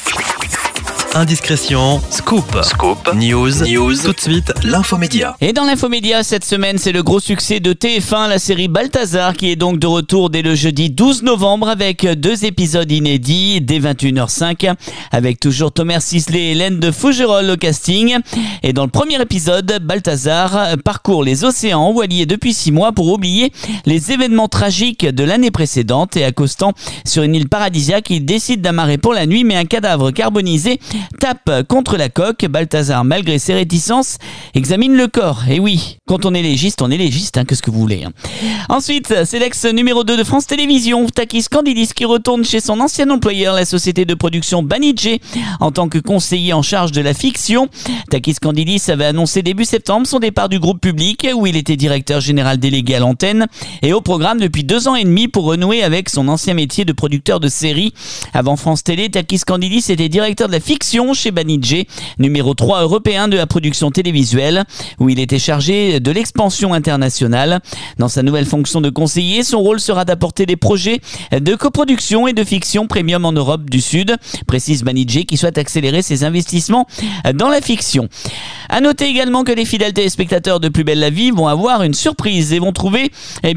Indiscrétion, scoop, news, tout de suite, l'infomédia. Et dans l'infomédia, cette semaine, c'est le gros succès de TF1, la série Balthazar, qui est donc de retour dès le jeudi 12 novembre avec 2 épisodes inédits dès 21h05, avec toujours Thomas Sisley et Hélène de Fougerolles au casting. Et dans le premier épisode, Balthazar parcourt les océans voiliers depuis 6 mois pour oublier les événements tragiques de l'année précédente, et accostant sur une île paradisiaque, il décide d'amarrer pour la nuit, mais un cadavre carbonisé tape contre la coque. Balthazar, malgré ses réticences, examine le corps. Et oui, quand on est légiste, qu'est-ce que vous voulez. Ensuite, c'est l'ex numéro 2 de France Télévisions, Takis Candidis, qui retourne chez son ancien employeur, la société de production Banijé, en tant que conseiller en charge de la fiction. Takis Candidis avait annoncé début septembre son départ du groupe Public, où il était directeur général délégué à l'antenne, et au programme depuis 2 ans et demi pour renouer avec son ancien métier de producteur de séries. Avant France Télé, Takis Candidis était directeur de la fiction chez Banijé, numéro 3 européen de la production télévisuelle, où il était chargé de l'expansion internationale. Dans sa nouvelle fonction de conseiller, son rôle sera d'apporter des projets de coproduction et de fiction premium en Europe du Sud, précise Banijé, qui souhaite accélérer ses investissements dans la fiction. À noter également que les fidèles téléspectateurs de Plus belle la vie vont avoir une surprise et vont trouver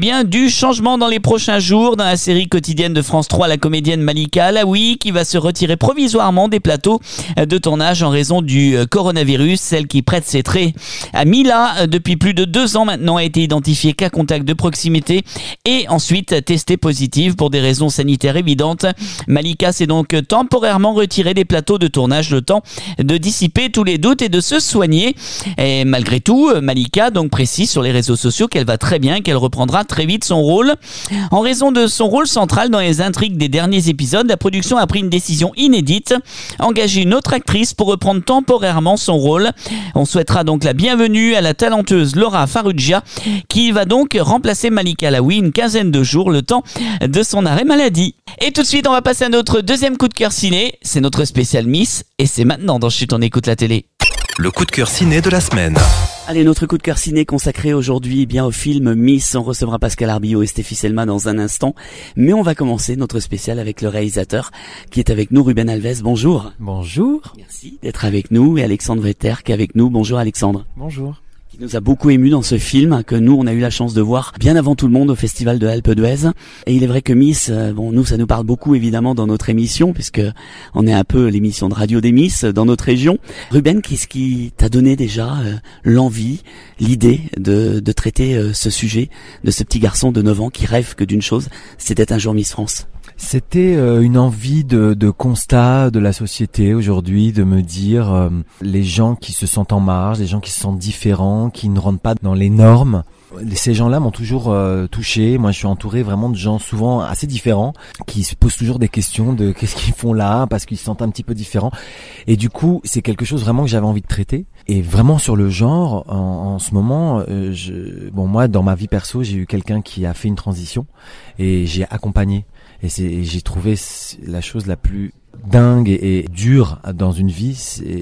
du changement dans les prochains jours dans la série quotidienne de France 3, la comédienne Malika Alaoui, qui va se retirer provisoirement des plateaux de tournage en raison du coronavirus. Celle qui prête ses traits à Mila depuis plus de 2 ans maintenant a été identifiée cas contact de proximité et ensuite testée positive pour des raisons sanitaires évidentes. Malika s'est donc temporairement retirée des plateaux de tournage, le temps de dissiper tous les doutes et de se soigner. Et malgré tout, Malika donc précise sur les réseaux sociaux qu'elle va très bien, qu'elle reprendra très vite son rôle. En raison de son rôle central dans les intrigues des derniers épisodes, la production a pris une décision inédite, engager une autre actrice pour reprendre temporairement son rôle. On souhaitera donc la bienvenue à la talentueuse Laura Farrugia, qui va donc remplacer Malika Alaoui une quinzaine de jours, le temps de son arrêt maladie. Et tout de suite, on va passer à notre deuxième coup de cœur ciné. C'est notre spécial Miss, et c'est maintenant dans Chut, on écoute la télé. Le coup de cœur ciné de la semaine. Allez, notre coup de cœur ciné consacré aujourd'hui au film Miss. On recevra Pascal Arbillot et Stéphie Selma dans un instant. Mais on va commencer notre spécial avec le réalisateur qui est avec nous, Ruben Alves. Bonjour. Bonjour. Merci d'être avec nous. Et Alexandre Vetter qui est avec nous. Bonjour Alexandre. Bonjour. Qui nous a beaucoup ému dans ce film que nous on a eu la chance de voir bien avant tout le monde au Festival de Alpe d'Huez. Et il est vrai que Miss, nous ça nous parle beaucoup évidemment dans notre émission, puisque on est un peu l'émission de radio des Miss dans notre région. Ruben, qu'est-ce qui t'a donné déjà l'envie, l'idée de traiter ce sujet de ce petit garçon de 9 ans qui rêve que d'une chose, c'était un jour Miss France? C'était une envie de constat de la société aujourd'hui, de me dire les gens qui se sentent en marge, les gens qui se sentent différents, qui ne rentrent pas dans les normes. Ces gens-là m'ont toujours touché. Moi, je suis entouré vraiment de gens souvent assez différents qui se posent toujours des questions de qu'est-ce qu'ils font là, parce qu'ils se sentent un petit peu différents. Et du coup, c'est quelque chose vraiment que j'avais envie de traiter. Et vraiment sur le genre, en ce moment, moi, dans ma vie perso, j'ai eu quelqu'un qui a fait une transition et j'ai accompagné. Et j'ai trouvé la chose la plus dingue et dure dans une vie.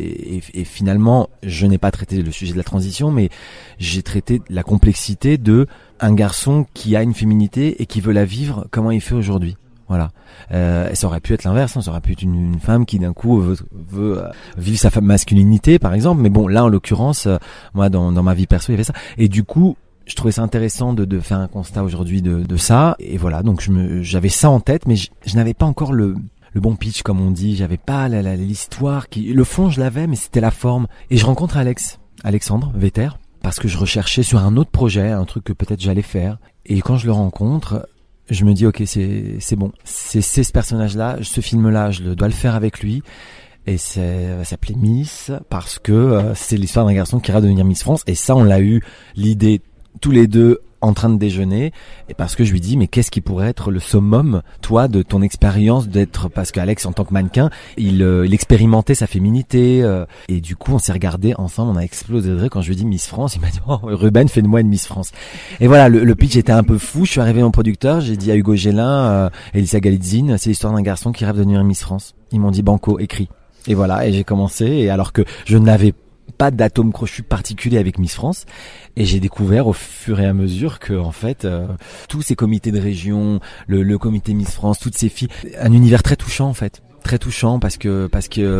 Et finalement, je n'ai pas traité le sujet de la transition, mais j'ai traité la complexité de un garçon qui a une féminité et qui veut la vivre, comment il fait aujourd'hui. Voilà. Ça aurait pu être l'inverse, ça aurait pu être une femme qui d'un coup veut vivre sa masculinité, par exemple. Mais bon, là, en l'occurrence, moi, dans ma vie perso, il y avait ça. Et du coup, je trouvais ça intéressant de faire un constat aujourd'hui de ça. Et voilà, donc j'avais ça en tête, mais je n'avais pas encore le bon pitch, comme on dit. J'avais pas l'histoire le fond, je l'avais, mais c'était la forme. Et je rencontre Alexandre Vetter, parce que je recherchais sur un autre projet, un truc que peut-être j'allais faire. Et quand je le rencontre, je me dis, ok, c'est bon. C'est ce personnage-là, ce film-là, je dois le faire avec lui. Et ça s'appelait Miss, parce que c'est l'histoire d'un garçon qui ira devenir Miss France. Et ça, on l'a eu l'idée tous les deux en train de déjeuner, et parce que je lui dis mais qu'est-ce qui pourrait être le summum, toi, de ton expérience d'être, parce qu'Alex en tant que mannequin, il expérimentait sa féminité, et du coup on s'est regardé ensemble, on a explosé de rire quand je lui ai dit Miss France, il m'a dit oh Ruben, fais de moi une Miss France. Et voilà, le pitch était un peu fou. Je suis arrivé en producteur, j'ai dit à Hugo Gélin, Elisa Galitzine, c'est l'histoire d'un garçon qui rêve de devenir Miss France. Ils m'ont dit banco, écrit. Et voilà, et j'ai commencé, et alors que je n'avais pas d'atome crochu particulier avec Miss France, et j'ai découvert au fur et à mesure que en fait tous ces comités de région, le comité Miss France, toutes ces filles, un univers très touchant en fait, très touchant parce que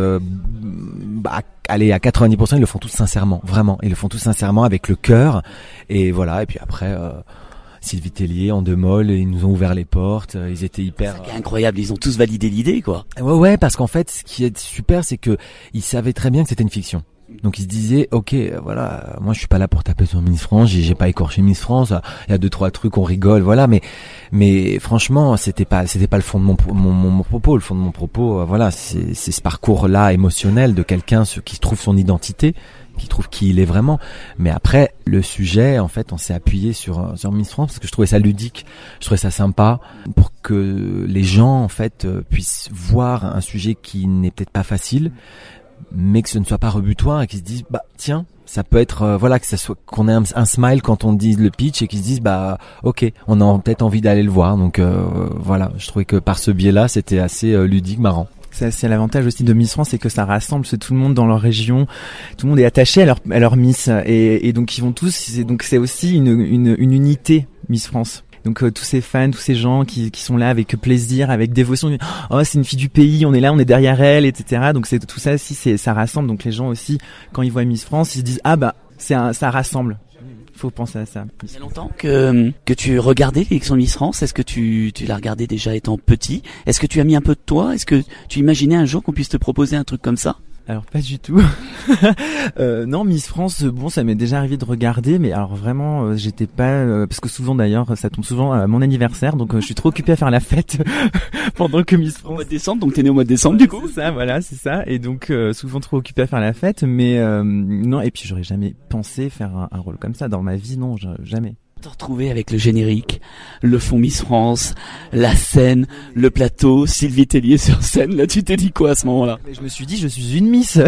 allez, à 90% ils le font tous sincèrement, vraiment, ils le font tous sincèrement avec le cœur, et voilà. Et puis après Sylvie Tellier en 2 molles, ils nous ont ouvert les portes, ils étaient hyper... C'est incroyable, ils ont tous validé l'idée, quoi. Ouais, parce qu'en fait, ce qui est super, c'est que ils savaient très bien que c'était une fiction. Donc ils se disaient, ok, voilà, moi je suis pas là pour taper sur Miss France, j'ai pas écorché Miss France, il y a 2-3 trucs, on rigole, voilà, mais franchement, c'était pas le fond de mon propos. Le fond de mon propos, voilà, c'est ce parcours-là émotionnel de quelqu'un qui trouve son identité, qui trouve qui il est vraiment. Mais après, le sujet, en fait, on s'est appuyé sur Miss France parce que je trouvais ça ludique, je trouvais ça sympa pour que les gens, en fait, puissent voir un sujet qui n'est peut-être pas facile, mais que ce ne soit pas rebutoir et qu'ils se disent bah tiens, ça peut être voilà, que ça soit, qu'on ait un smile quand on dit le pitch et qu'ils se disent bah ok, on a peut-être envie d'aller le voir. Donc voilà, je trouvais que par ce biais-là, c'était assez ludique, marrant. C'est l'avantage aussi de Miss France, c'est que ça rassemble tout le monde dans leur région, tout le monde est attaché à leur Miss, et donc ils vont tous, c'est aussi une unité Miss France. Donc tous ces fans, tous ces gens qui sont là avec plaisir, avec dévotion, oh c'est une fille du pays, on est là, on est derrière elle, etc. Donc c'est tout ça aussi, ça rassemble. Donc les gens aussi, quand ils voient Miss France, ils se disent ah bah ça rassemble. Faut penser à ça. Il y a longtemps que tu regardais l'élection de Miss France. Est-ce que tu l'as regardé déjà étant petit? Est-ce que tu as mis un peu de toi? Est-ce que tu imaginais un jour qu'on puisse te proposer un truc comme ça? Alors pas du tout. Non, Miss France, bon, ça m'est déjà arrivé de regarder, mais alors vraiment, j'étais pas, parce que souvent d'ailleurs, ça tombe souvent à mon anniversaire, donc je suis trop occupé à faire la fête pendant que Miss France. Au mois de décembre, donc t'es né au mois de décembre, du coup. C'est ça, voilà, c'est ça, et donc souvent trop occupé à faire la fête, mais non, et puis j'aurais jamais pensé faire un rôle comme ça dans ma vie, non, jamais. Te retrouver avec le générique, le fond Miss France, la scène, le plateau, Sylvie Tellier sur scène. Là, tu t'es dit quoi à ce moment-là? Je me suis dit, je suis une Miss.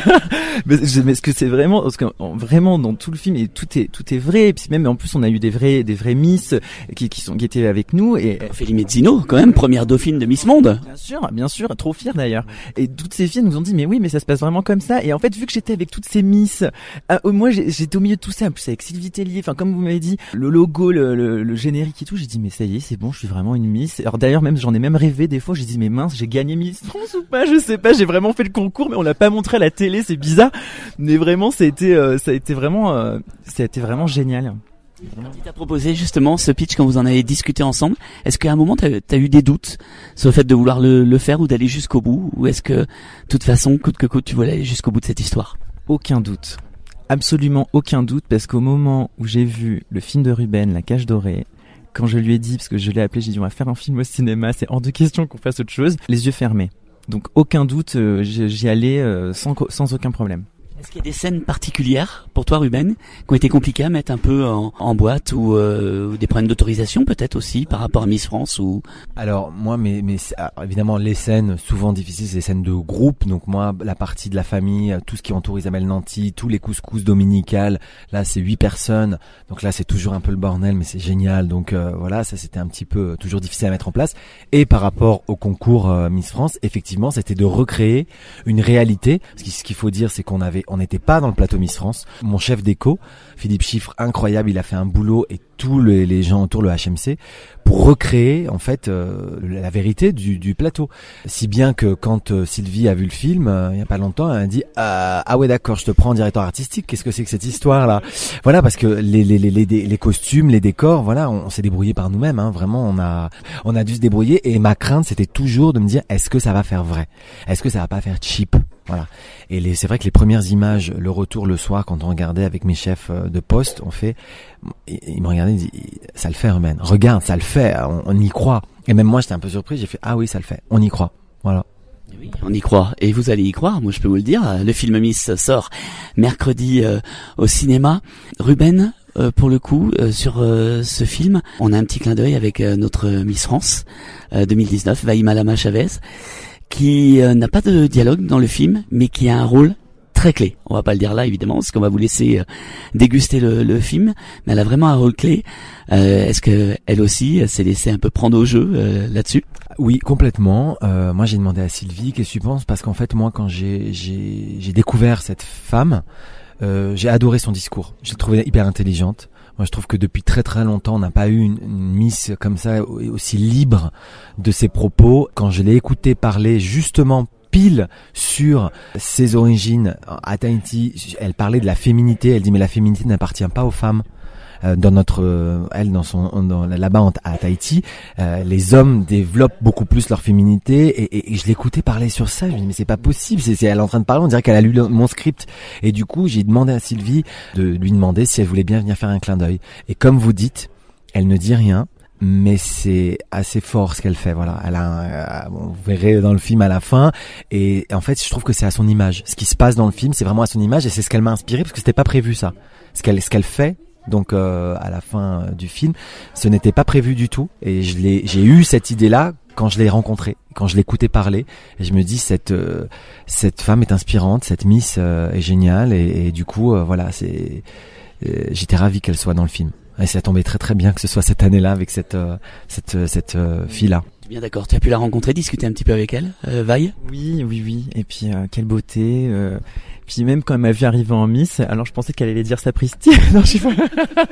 mais ce que c'est vraiment, parce que vraiment dans tout le film, et tout est vrai. Et puis même en plus, on a eu des vrais Miss qui étaient avec nous. Et Ophélie Mezzino, quand même, première dauphine de Miss Monde. Bien sûr, trop fière d'ailleurs. Et toutes ces filles nous ont dit, mais oui, mais ça se passe vraiment comme ça. Et en fait, vu que j'étais avec toutes ces Miss, moi j'étais au milieu de tout ça, en plus avec Sylvie Tellier. Enfin, comme vous m'avez dit. Le logo, le générique et tout, j'ai dit mais ça y est, c'est bon, je suis vraiment une Miss. Alors d'ailleurs même j'en ai même rêvé des fois, j'ai dit mais mince, j'ai gagné Miss France ou pas, je sais pas, j'ai vraiment fait le concours mais on l'a pas montré à la télé, c'est bizarre. Mais vraiment ça a été vraiment génial. Quand il t'a proposé justement ce pitch, quand vous en avez discuté ensemble, est-ce qu'à un moment t'as eu des doutes sur le fait de vouloir le faire ou d'aller jusqu'au bout, ou est-ce que de toute façon coûte que coûte tu voulais aller jusqu'au bout de cette histoire? Aucun doute. Absolument aucun doute, parce qu'au moment où j'ai vu le film de Ruben, La Cage Dorée, quand je lui ai dit, parce que je l'ai appelé, j'ai dit on va faire un film au cinéma, c'est hors de question qu'on fasse autre chose, les yeux fermés. Donc aucun doute, j'y allais sans aucun problème. Est-ce qu'il y a des scènes particulières pour toi, Ruben, qui ont été compliquées à mettre un peu en boîte, ou des problèmes d'autorisation peut-être aussi par rapport à Miss France ou... Alors moi, mais évidemment les scènes souvent difficiles, c'est les scènes de groupe. Donc moi, la partie de la famille, tout ce qui entoure Isabelle Nanty, tous les couscous dominicales, là c'est 8 personnes. Donc là c'est toujours un peu le bordel, mais c'est génial. Donc voilà, ça c'était un petit peu toujours difficile à mettre en place. Et par rapport au concours Miss France, effectivement, c'était de recréer une réalité. Parce que ce qu'il faut dire, c'est qu'on n'était pas dans le plateau Miss France. Mon chef d'éco, Philippe Chiffre, incroyable, il a fait un boulot, et tous les gens autour, le HMC, pour recréer en fait la vérité du plateau. Si bien que quand Sylvie a vu le film, il y a pas longtemps, elle a dit ah ouais d'accord, je te prends en directeur artistique. Qu'est-ce que c'est que cette histoire là? Voilà, parce que les costumes, les décors, voilà, on s'est débrouillé par nous-mêmes. Hein, vraiment, on a dû se débrouiller. Et ma crainte, c'était toujours de me dire est-ce que ça va faire vrai? Est-ce que ça va pas faire cheap? Voilà. Et c'est vrai que les premières images, le retour le soir, quand on regardait avec mes chefs de poste, ils me regardaient, ils disaient, ça le fait, Ruben. Regarde, ça le fait, on y croit. Et même moi, j'étais un peu surpris, j'ai fait, ah oui, ça le fait, on y croit. Voilà. Oui, on y croit. Et vous allez y croire, moi je peux vous le dire. Le film Miss sort mercredi au cinéma. Ruben, pour le coup, sur ce film. On a un petit clin d'œil avec notre Miss France 2019, Vaïma Lama Chavez, qui n'a pas de dialogue dans le film, mais qui a un rôle très clé. On va pas le dire là, évidemment, parce qu'on va vous laisser déguster le film, mais elle a vraiment un rôle clé. Est-ce que elle aussi s'est laissée un peu prendre au jeu là-dessus? Oui, complètement. Moi, j'ai demandé à Sylvie qu'est-ce que tu penses, parce qu'en fait, moi, quand j'ai découvert cette femme, j'ai adoré son discours. Je l'ai trouvée hyper intelligente. Moi, je trouve que depuis très très longtemps, on n'a pas eu une Miss comme ça, aussi libre de ses propos. Quand je l'ai écoutée parler justement pile sur ses origines à Tahiti, elle parlait de la féminité. Elle dit mais la féminité n'appartient pas aux femmes. Là-bas à Tahiti, les hommes développent beaucoup plus leur féminité et je l'écoutais parler sur ça. Je me dis mais c'est pas possible. Elle est en train de parler. On dirait qu'elle a lu mon script. Et du coup, j'ai demandé à Sylvie de lui demander si elle voulait bien venir faire un clin d'œil. Et comme vous dites, elle ne dit rien. Mais c'est assez fort ce qu'elle fait. Voilà, elle a vous verrez dans le film à la fin. Et en fait, je trouve que c'est à son image. Ce qui se passe dans le film, c'est vraiment à son image et c'est ce qu'elle m'a inspiré parce que c'était pas prévu ça. Ce qu'elle fait. Donc à la fin du film, ce n'était pas prévu du tout. Et j'ai eu cette idée-là quand je l'ai rencontrée, quand je l'écoutais parler. Et je me dis cette femme est inspirante, cette Miss est géniale. Et du coup, voilà, j'étais ravi qu'elle soit dans le film. Et ça tombait très très bien que ce soit cette année-là avec cette fille-là. Bien d'accord. Tu as pu la rencontrer, discuter un petit peu avec elle, Vaille? Oui. Et puis quelle beauté. Puis même quand elle m'a vu arriver en Miss, alors je pensais qu'elle allait dire sapristi. Non, je sais pas.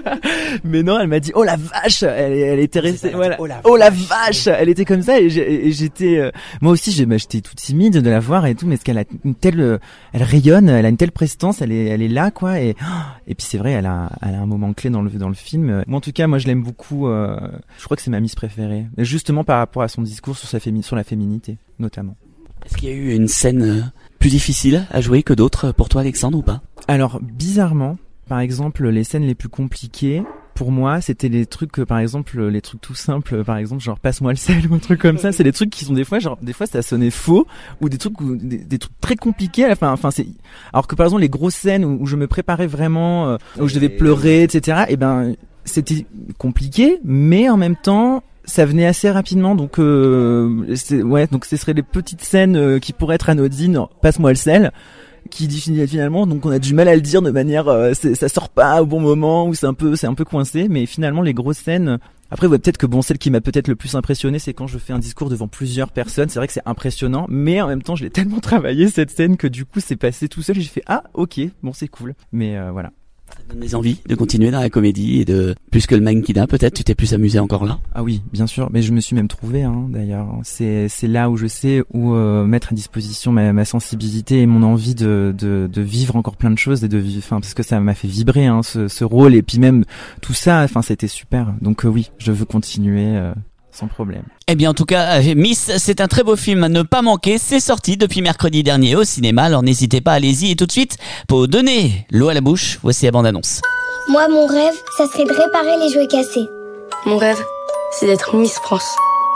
Mais non, elle m'a dit oh la vache. Elle était restée. Voilà. Oh la vache. Elle était comme ça et j'étais. Moi aussi, j'étais toute timide de la voir et tout, mais parce qu'elle a une telle, elle rayonne, elle a une telle prestance, elle est là quoi. Et puis c'est vrai, elle a un moment clé dans le film. Moi en tout cas, moi je l'aime beaucoup. Je crois que c'est ma Miss préférée, justement par rapport à son discours sur la féminité, notamment. Est-ce qu'il y a eu une scène plus difficile à jouer que d'autres pour toi, Alexandre, ou pas? Alors, bizarrement, par exemple, les scènes les plus compliquées, pour moi, c'était les trucs, par exemple, les trucs tout simples, par exemple, genre passe-moi le sel ou un truc comme ça. C'est des trucs qui sont des fois ça sonnait faux, ou des trucs des trucs très compliqués à la fin. Enfin, alors que par exemple les grosses scènes où je me préparais vraiment, où je devais pleurer, etc. Et ben, c'était compliqué, mais en même temps, ça venait assez rapidement, donc donc ce seraient les petites scènes qui pourraient être anodines. Passe-moi le sel, qui dit finalement, donc on a du mal à le dire de manière, ça sort pas au bon moment, ou c'est un peu coincé. Mais finalement les grosses scènes. Après, peut-être que celle qui m'a peut-être le plus impressionné, c'est quand je fais un discours devant plusieurs personnes. C'est vrai que c'est impressionnant, mais en même temps, je l'ai tellement travaillé cette scène que du coup, c'est passé tout seul. Et j'ai fait ok, bon, c'est cool. Mais voilà. Ça donne des envies de continuer dans la comédie et de plus que le mannequinat, peut-être tu t'es plus amusé encore là. Ah oui, bien sûr, mais je me suis même trouvé d'ailleurs. C'est là où je sais où mettre à disposition ma sensibilité et mon envie de vivre encore plein de choses et de vivre, parce que ça m'a fait vibrer ce rôle et puis même tout ça, c'était super. Donc oui, je veux continuer sans problème. Eh bien en tout cas, Miss, c'est un très beau film à ne pas manquer. C'est sorti depuis mercredi dernier au cinéma, alors n'hésitez pas, allez-y. Et tout de suite, pour donner l'eau à la bouche, voici la bande-annonce. Moi, mon rêve, ça serait de réparer les jouets cassés. Mon rêve, c'est d'être Miss France.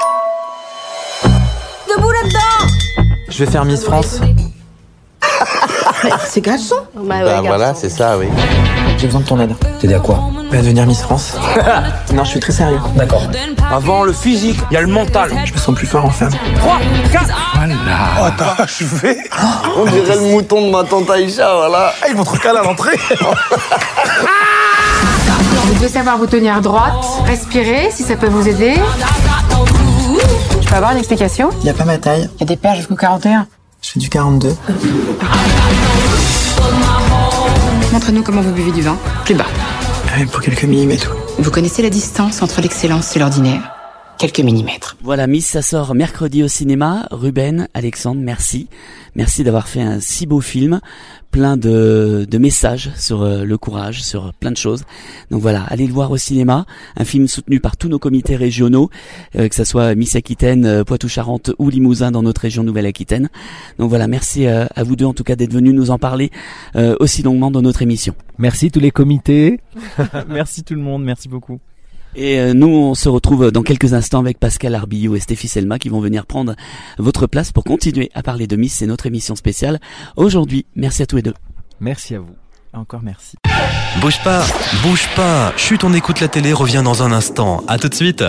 Debout là-dedans! Je vais faire Miss France. C'est garçon? Voilà, c'est ça, oui. J'ai besoin de ton aide. T'aider à quoi? Devenir Miss France. Non, je suis très sérieux. D'accord. Avant le physique, il y a le mental. Je me sens plus fort en femme. 3, 4. Voilà. Oh, attends, je vais. On dirait le mouton de ma tante Aïcha, voilà. Ils vont te recaler à l'entrée. Vous devez savoir vous tenir droite, respirer, si ça peut vous aider. Je peux avoir une explication? Il n'y a pas ma taille. Il y a des paires jusqu'au 41. Je fais du 42. Montrez-nous comment vous buvez du vin. Plus bas. Pour quelques millimètres. Vous connaissez la distance entre l'excellence et l'ordinaire? Quelques millimètres. Voilà, Miss, ça sort mercredi au cinéma. Ruben, Alexandre, merci. Merci d'avoir fait un si beau film, plein de messages sur le courage, sur plein de choses. Donc voilà, allez le voir au cinéma. Un film soutenu par tous nos comités régionaux, que ça soit Miss Aquitaine, Poitou-Charentes ou Limousin dans notre région Nouvelle-Aquitaine. Donc voilà, merci à vous deux en tout cas d'être venus nous en parler aussi longuement dans notre émission. Merci tous les comités. Merci tout le monde, merci beaucoup. Et nous, on se retrouve dans quelques instants avec Pascal Arbillou et Stéphie Selma qui vont venir prendre votre place pour continuer à parler de Miss. C'est notre émission spéciale aujourd'hui. Merci à tous les deux. Merci à vous. Encore merci. Bouge pas. Chut, on écoute la télé, revient dans un instant. À tout de suite.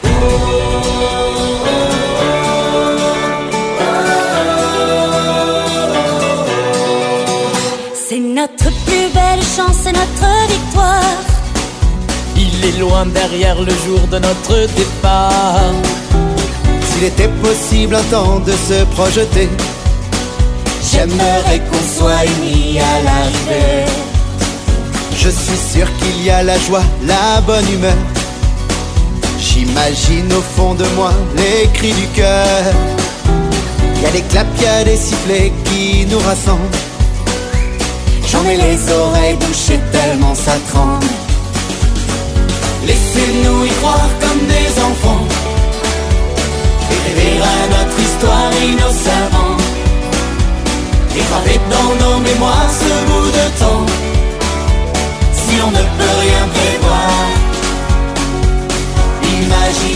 C'est notre plus belle chance, c'est notre victoire. Il est loin derrière le jour de notre départ. S'il était possible un temps de se projeter, j'aimerais qu'on soit unis à l'arrivée. Je suis sûr qu'il y a la joie, la bonne humeur. J'imagine au fond de moi les cris du cœur. Il y a des claps, il y a des sifflets qui nous rassemblent. J'en ai les oreilles bouchées tellement ça tremble. Laissez-nous y croire comme des enfants et rêver à notre histoire innocemment. Et graver dans nos mémoires ce bout de temps. Si on ne peut rien prévoir, imagine.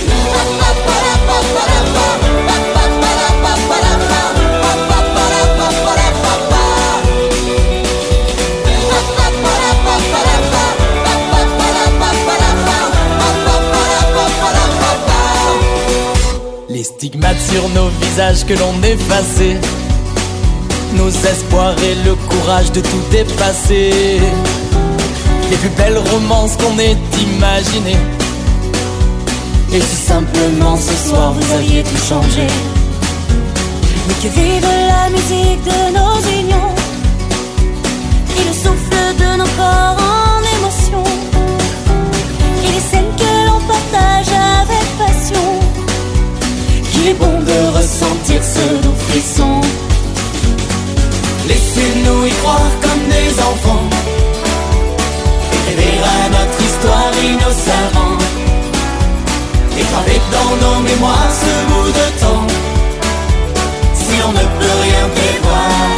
Les stigmates sur nos visages que l'on effaçait, nos espoirs et le courage de tout dépasser. Les plus belles romances qu'on ait imaginées. Et si simplement ce soir vous aviez tout changé. Mais que vive la musique de nos unions et le souffle de nos corps en émotion. Et les scènes que l'on partage avec passion. Qu'il est bon de ressentir ce doux frisson. Laissez-nous y croire comme des enfants et rêver à notre histoire innocemment. Et graver dans nos mémoires ce bout de temps. Si on ne peut rien prévoir,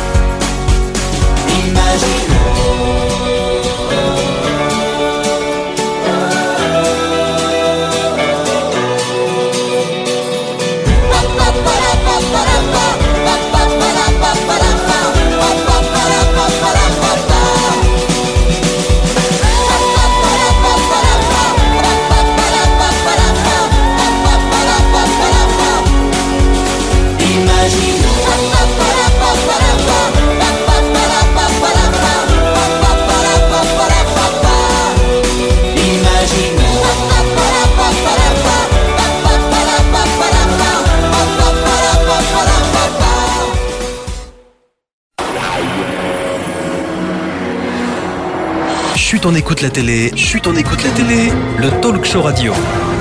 imagine. Chut, on écoute la télé. Chut, on écoute la télé. Le talk show radio.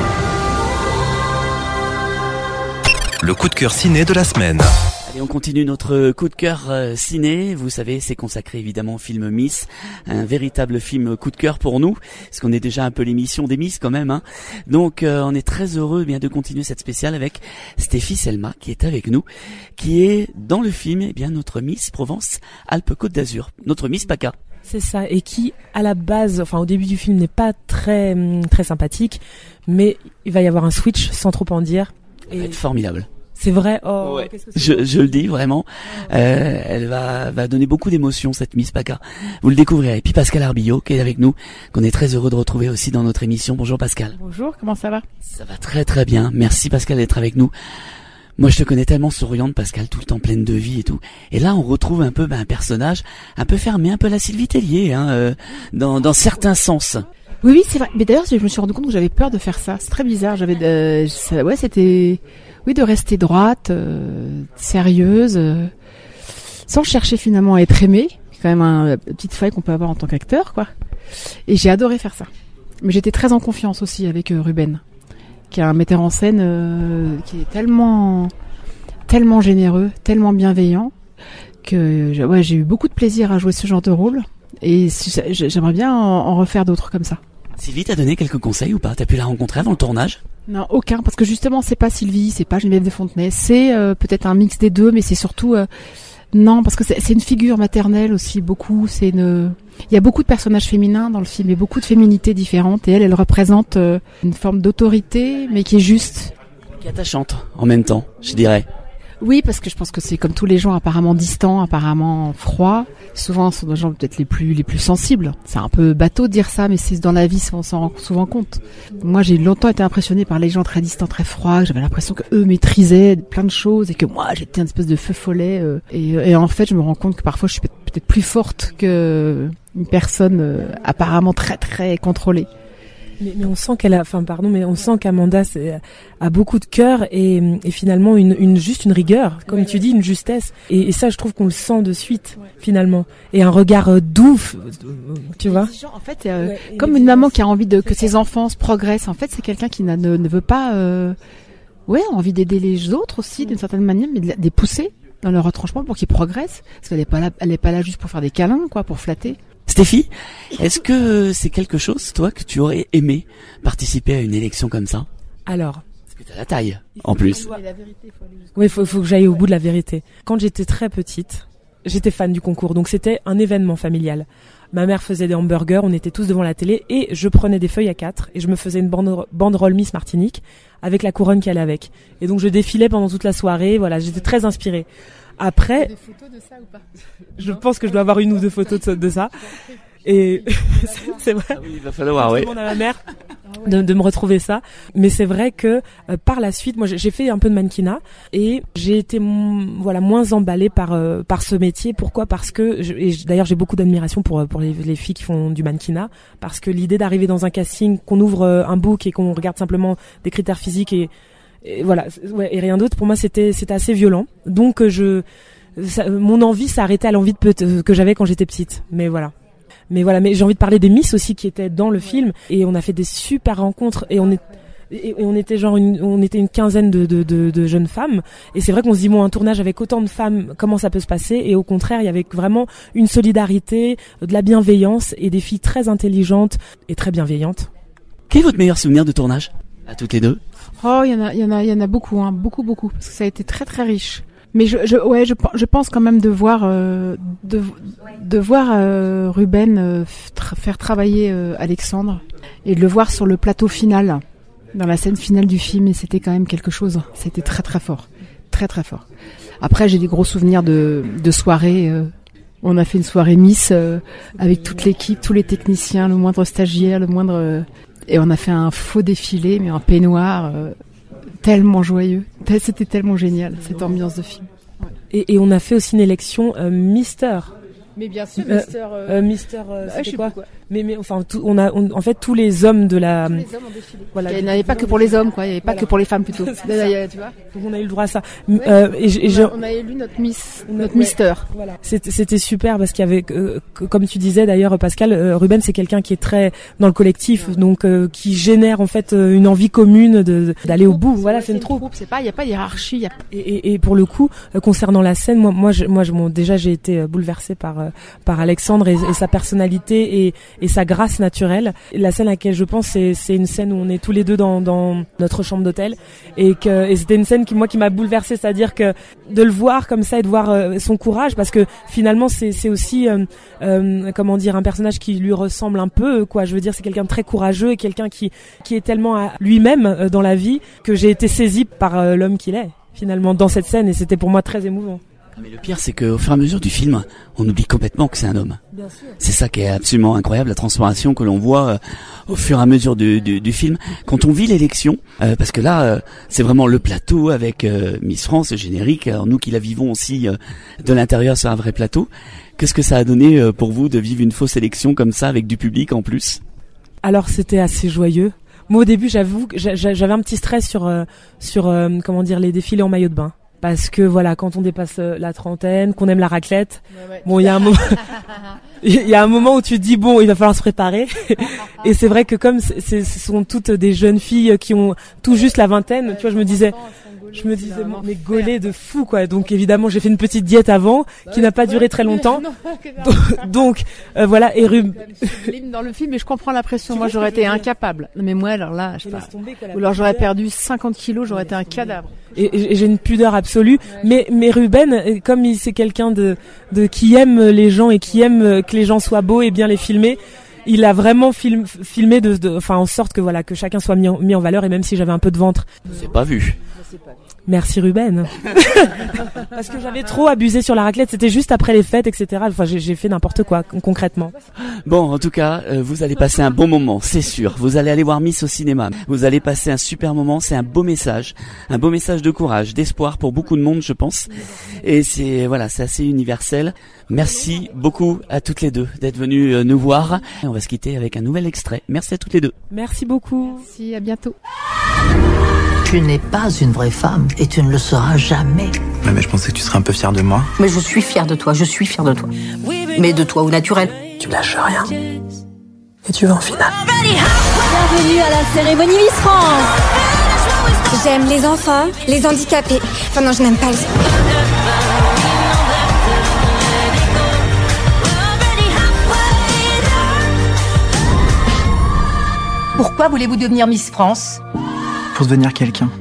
Le coup de cœur ciné de la semaine. Allez, on continue notre coup de cœur ciné. Vous savez, c'est consacré évidemment au film Miss, un véritable film coup de cœur pour nous, parce qu'on est déjà un peu l'émission des Miss quand même. Hein. Donc, on est très heureux bien de continuer cette spéciale avec Stéphie Selma qui est avec nous, qui est dans le film notre Miss Provence-Alpes-Côte d'Azur, notre Miss PACA. C'est ça, et qui, à la base, au début du film, n'est pas très sympathique, mais il va y avoir un switch, sans trop en dire. Ça va être formidable. C'est vrai. Oh, ouais. Je le dis vraiment. Elle va donner beaucoup d'émotions, cette Miss PACA. Vous le découvrirez. Et puis Pascal Arbillot qui est avec nous, qu'on est très heureux de retrouver aussi dans notre émission. Bonjour Pascal. Bonjour, comment ça va? Ça va très très bien. Merci Pascal d'être avec nous. Moi, je te connais tellement souriante, Pascal, tout le temps pleine de vie et tout. Et là, on retrouve un peu un personnage un peu fermé, un peu la Sylvie Tellier, dans certains sens. Oui, c'est vrai. Mais d'ailleurs, je me suis rendu compte que j'avais peur de faire ça. C'est très bizarre. C'était de rester droite, sérieuse, sans chercher finalement à être aimée. C'est quand même une petite faille qu'on peut avoir en tant qu'acteur, quoi. Et j'ai adoré faire ça. Mais j'étais très en confiance aussi avec Ruben, qui est un metteur en scène qui est tellement généreux, tellement bienveillant, que j'ai eu beaucoup de plaisir à jouer ce genre de rôle. Et j'aimerais bien en refaire d'autres comme ça. Sylvie t'a donné quelques conseils ou pas? T'as pu la rencontrer avant le tournage? Non, aucun, parce que justement, c'est pas Sylvie, c'est pas Geneviève de Fontenay, c'est peut-être un mix des deux, mais c'est surtout... non, parce que c'est une figure maternelle aussi, beaucoup. Il y a beaucoup de personnages féminins dans le film, et beaucoup de féminités différentes, et elle représente une forme d'autorité, mais qui est juste. Qui est attachante, en même temps, je dirais. Oui, parce que je pense que c'est comme tous les gens apparemment distants, apparemment froids. Souvent, ce sont des gens peut-être les plus sensibles. C'est un peu bateau de dire ça, mais c'est dans la vie, on s'en rend souvent compte. Moi, j'ai longtemps été impressionnée par les gens très distants, très froids. J'avais l'impression que eux maîtrisaient plein de choses et que moi, j'étais une espèce de feu follet. Et en fait, je me rends compte que parfois, je suis peut-être plus forte que une personne apparemment très très contrôlée. Mais on sent mais on sent qu'Amanda a beaucoup de cœur et finalement juste une rigueur, comme tu dis, une justesse. Et ça, je trouve qu'on le sent de suite, finalement. Et un regard doux, tu vois. En fait, comme une maman qui a envie que ses enfants se progressent. En fait, c'est quelqu'un qui ne veut pas, a envie d'aider les autres aussi, d'une certaine manière, mais de les pousser dans leur retranchement pour qu'ils progressent. Parce qu'elle est pas là juste pour faire des câlins, quoi, pour flatter. Stéphie, est-ce que c'est quelque chose, toi, que tu aurais aimé participer à une élection comme ça? Alors, parce que t'as la taille, en plus. Oui, faut que j'aille au bout de la vérité. Quand j'étais très petite, j'étais fan du concours, donc c'était un événement familial. Ma mère faisait des hamburgers, on était tous devant la télé et je prenais des feuilles A4 et je me faisais une banderole Miss Martinique avec la couronne qui allait avec. Et donc je défilais pendant toute la soirée, voilà, j'étais très inspirée. Après, des photos de ça ou pas? Je pense que je dois avoir une ou deux photos de ça. Et c'est vrai. Ah oui, il va falloir, oui. Je demande à ma mère de me retrouver ça. Mais c'est vrai que par la suite, moi j'ai fait un peu de mannequinat et j'ai été moins emballée par ce métier. Pourquoi? Parce que d'ailleurs j'ai beaucoup d'admiration pour les filles qui font du mannequinat, parce que l'idée d'arriver dans un casting, qu'on ouvre un book et qu'on regarde simplement des critères physiques et voilà, et rien d'autre, pour moi c'était assez violent. Donc mon envie s'est arrêtée à l'envie que j'avais quand j'étais petite. Mais j'ai envie de parler des Miss aussi qui étaient dans le film et on a fait des super rencontres et on était une quinzaine de jeunes femmes et c'est vrai qu'on se dit un tournage avec autant de femmes, comment ça peut se passer? Et au contraire, il y avait vraiment une solidarité, de la bienveillance et des filles très intelligentes et très bienveillantes. Quel est votre meilleur souvenir de tournage à toutes les deux? Oh, il y en a beaucoup, hein, beaucoup, parce que ça a été très très riche. Mais je pense quand même de voir Ruben faire travailler Alexandre et de le voir sur le plateau final, dans la scène finale du film, et c'était quand même quelque chose. C'était très très fort, très très fort. Après, j'ai des gros souvenirs de soirées. On a fait une soirée Miss avec toute l'équipe, tous les techniciens, le moindre stagiaire, et on a fait un faux défilé, mais en peignoir. Tellement joyeux, c'était tellement génial cette ambiance de film. Ouais. Et on a fait aussi une élection Mister. Mais bien sûr, Mister, c'était quoi? Mais enfin, en fait, tous les hommes de la. Tous les hommes ont défilé. Voilà. Il n'y avait pas que pour les hommes, quoi. Il n'y avait pas que pour les femmes, plutôt. Tu vois. Donc on a eu le droit à ça. Ouais. On a élu notre Mister. Voilà. C'était super parce qu'il y avait, comme tu disais d'ailleurs, Pascal, Ruben, c'est quelqu'un qui est très dans le collectif, donc qui génère en fait une envie commune d'aller au bout. Voilà, c'est une troupe. Il n'y a pas de hiérarchie. Et pour le coup, concernant la scène, moi, déjà, j'ai été bouleversée par Alexandre et sa personnalité et sa grâce naturelle. La scène à laquelle je pense, c'est une scène où on est tous les deux dans notre chambre d'hôtel et c'était une scène qui m'a bouleversée, c'est-à-dire que de le voir comme ça et de voir son courage, parce que finalement c'est aussi comment dire, un personnage qui lui ressemble un peu, quoi. Je veux dire, c'est quelqu'un de très courageux et quelqu'un qui est tellement à lui-même dans la vie que j'ai été saisie par l'homme qu'il est finalement dans cette scène, et c'était pour moi très émouvant. Mais le pire, c'est qu'au fur et à mesure du film, on oublie complètement que c'est un homme. Bien sûr. C'est ça qui est absolument incroyable, la transformation que l'on voit au fur et à mesure du film. Quand on vit l'élection, parce que là, c'est vraiment le plateau avec Miss France, le générique. Alors nous qui la vivons aussi de l'intérieur sur un vrai plateau, qu'est-ce que ça a donné pour vous de vivre une fausse élection comme ça avec du public en plus? Alors c'était assez joyeux. Moi au début, j'avoue que j'avais un petit stress sur comment dire, les défilés en maillot de bain. Parce que voilà, quand on dépasse la trentaine, qu'on aime la raclette, bon, il y a un moment où tu te dis bon, il va falloir se préparer. Et c'est vrai que comme ce sont toutes des jeunes filles qui ont tout juste la vingtaine, tu vois, je me disais mais gaulé de fou, quoi. Donc évidemment, j'ai fait une petite diète avant qui n'a pas duré très longtemps. Donc voilà, et dans le film, et je comprends la pression. Moi, j'aurais été incapable. Mais moi, alors là, je sais pas. Ou alors j'aurais perdu 50 kilos, j'aurais été un cadavre. Et j'ai une pudeur absolue. Mais Ruben, comme c'est quelqu'un de qui aime les gens et qui aime que les gens soient beaux et bien les filmer, il a vraiment filmé en sorte que voilà, que chacun soit mis en valeur, et même si j'avais un peu de ventre. C'est pas vu. Merci Ruben. Parce que j'avais trop abusé sur la raclette, c'était juste après les fêtes, etc. Enfin, j'ai fait n'importe quoi, concrètement. Bon, en tout cas, vous allez passer un bon moment, c'est sûr. Vous allez aller voir Miss au cinéma. Vous allez passer un super moment, c'est un beau message de courage, d'espoir pour beaucoup de monde, je pense. Et c'est assez universel. Merci beaucoup à toutes les deux d'être venues nous voir. Et on va se quitter avec un nouvel extrait. Merci à toutes les deux. Merci beaucoup. Merci, à bientôt. Tu n'es pas une vraie femme et tu ne le seras jamais. Mais je pensais que tu serais un peu fière de moi. Mais je suis fière de toi, Mais de toi au naturel. Tu lâches rien. Et tu vas en finale. Bienvenue à la cérémonie Miss France. J'aime les enfants, les handicapés. Enfin non, je n'aime pas les... Pourquoi voulez-vous devenir Miss France ? Pour devenir quelqu'un.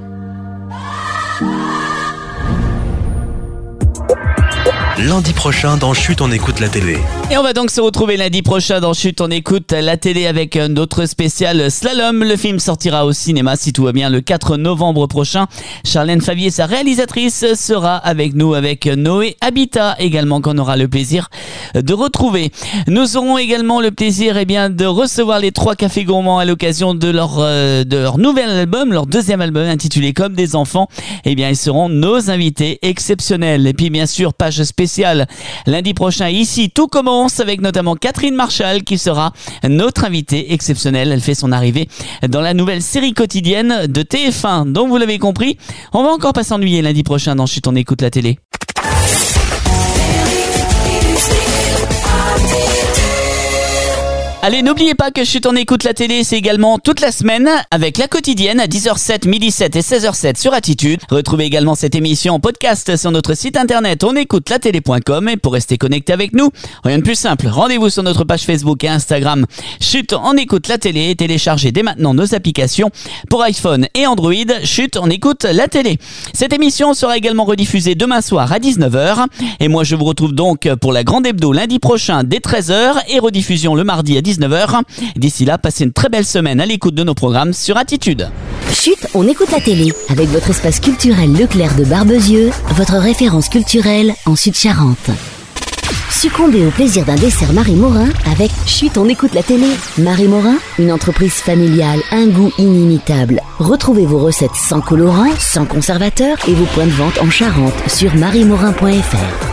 Lundi prochain dans Chut, on écoute la télé. Et on va donc se retrouver lundi prochain dans Chut, on écoute la télé avec notre spécial Slalom. Le film sortira au cinéma, si tout va bien, le 4 novembre prochain. Charlène Favier, sa réalisatrice, sera avec nous, avec Noé Habitat également, qu'on aura le plaisir de retrouver. Nous aurons également le plaisir de recevoir les 3 cafés gourmands à l'occasion de leur nouvel album, leur deuxième album intitulé Comme des enfants. Ils seront nos invités exceptionnels. Et puis bien sûr, page spéciale lundi prochain ici, tout commence avec notamment Catherine Marchal qui sera notre invitée exceptionnelle. Elle fait son arrivée dans la nouvelle série quotidienne de TF1. Donc vous l'avez compris, on va encore pas s'ennuyer lundi prochain dans Chut, on écoute la télé. Allez, n'oubliez pas que Chut, on écoute la télé, c'est également toute la semaine avec la quotidienne à 10h07, 12h07 et 16h07 sur Attitude. Retrouvez également cette émission en podcast sur notre site internet onécoutelatélé.com. Et pour rester connecté avec nous, rien de plus simple, rendez-vous sur notre page Facebook et Instagram Chut, on écoute la télé. Téléchargez dès maintenant nos applications pour iPhone et Android. Chut, on écoute la télé. Cette émission sera également rediffusée demain soir à 19h. Et moi, je vous retrouve donc pour la grande hebdo lundi prochain dès 13h et rediffusion le mardi à 19h. D'ici là, passez une très belle semaine à l'écoute de nos programmes sur Attitude. Chut, on écoute la télé avec votre espace culturel Leclerc de Barbezieux, votre référence culturelle en Sud-Charente. Succombez au plaisir d'un dessert Marie Morin avec Chut, on écoute la télé. Marie Morin, une entreprise familiale, un goût inimitable. Retrouvez vos recettes sans colorants, sans conservateurs et vos points de vente en Charente sur mariemorin.fr.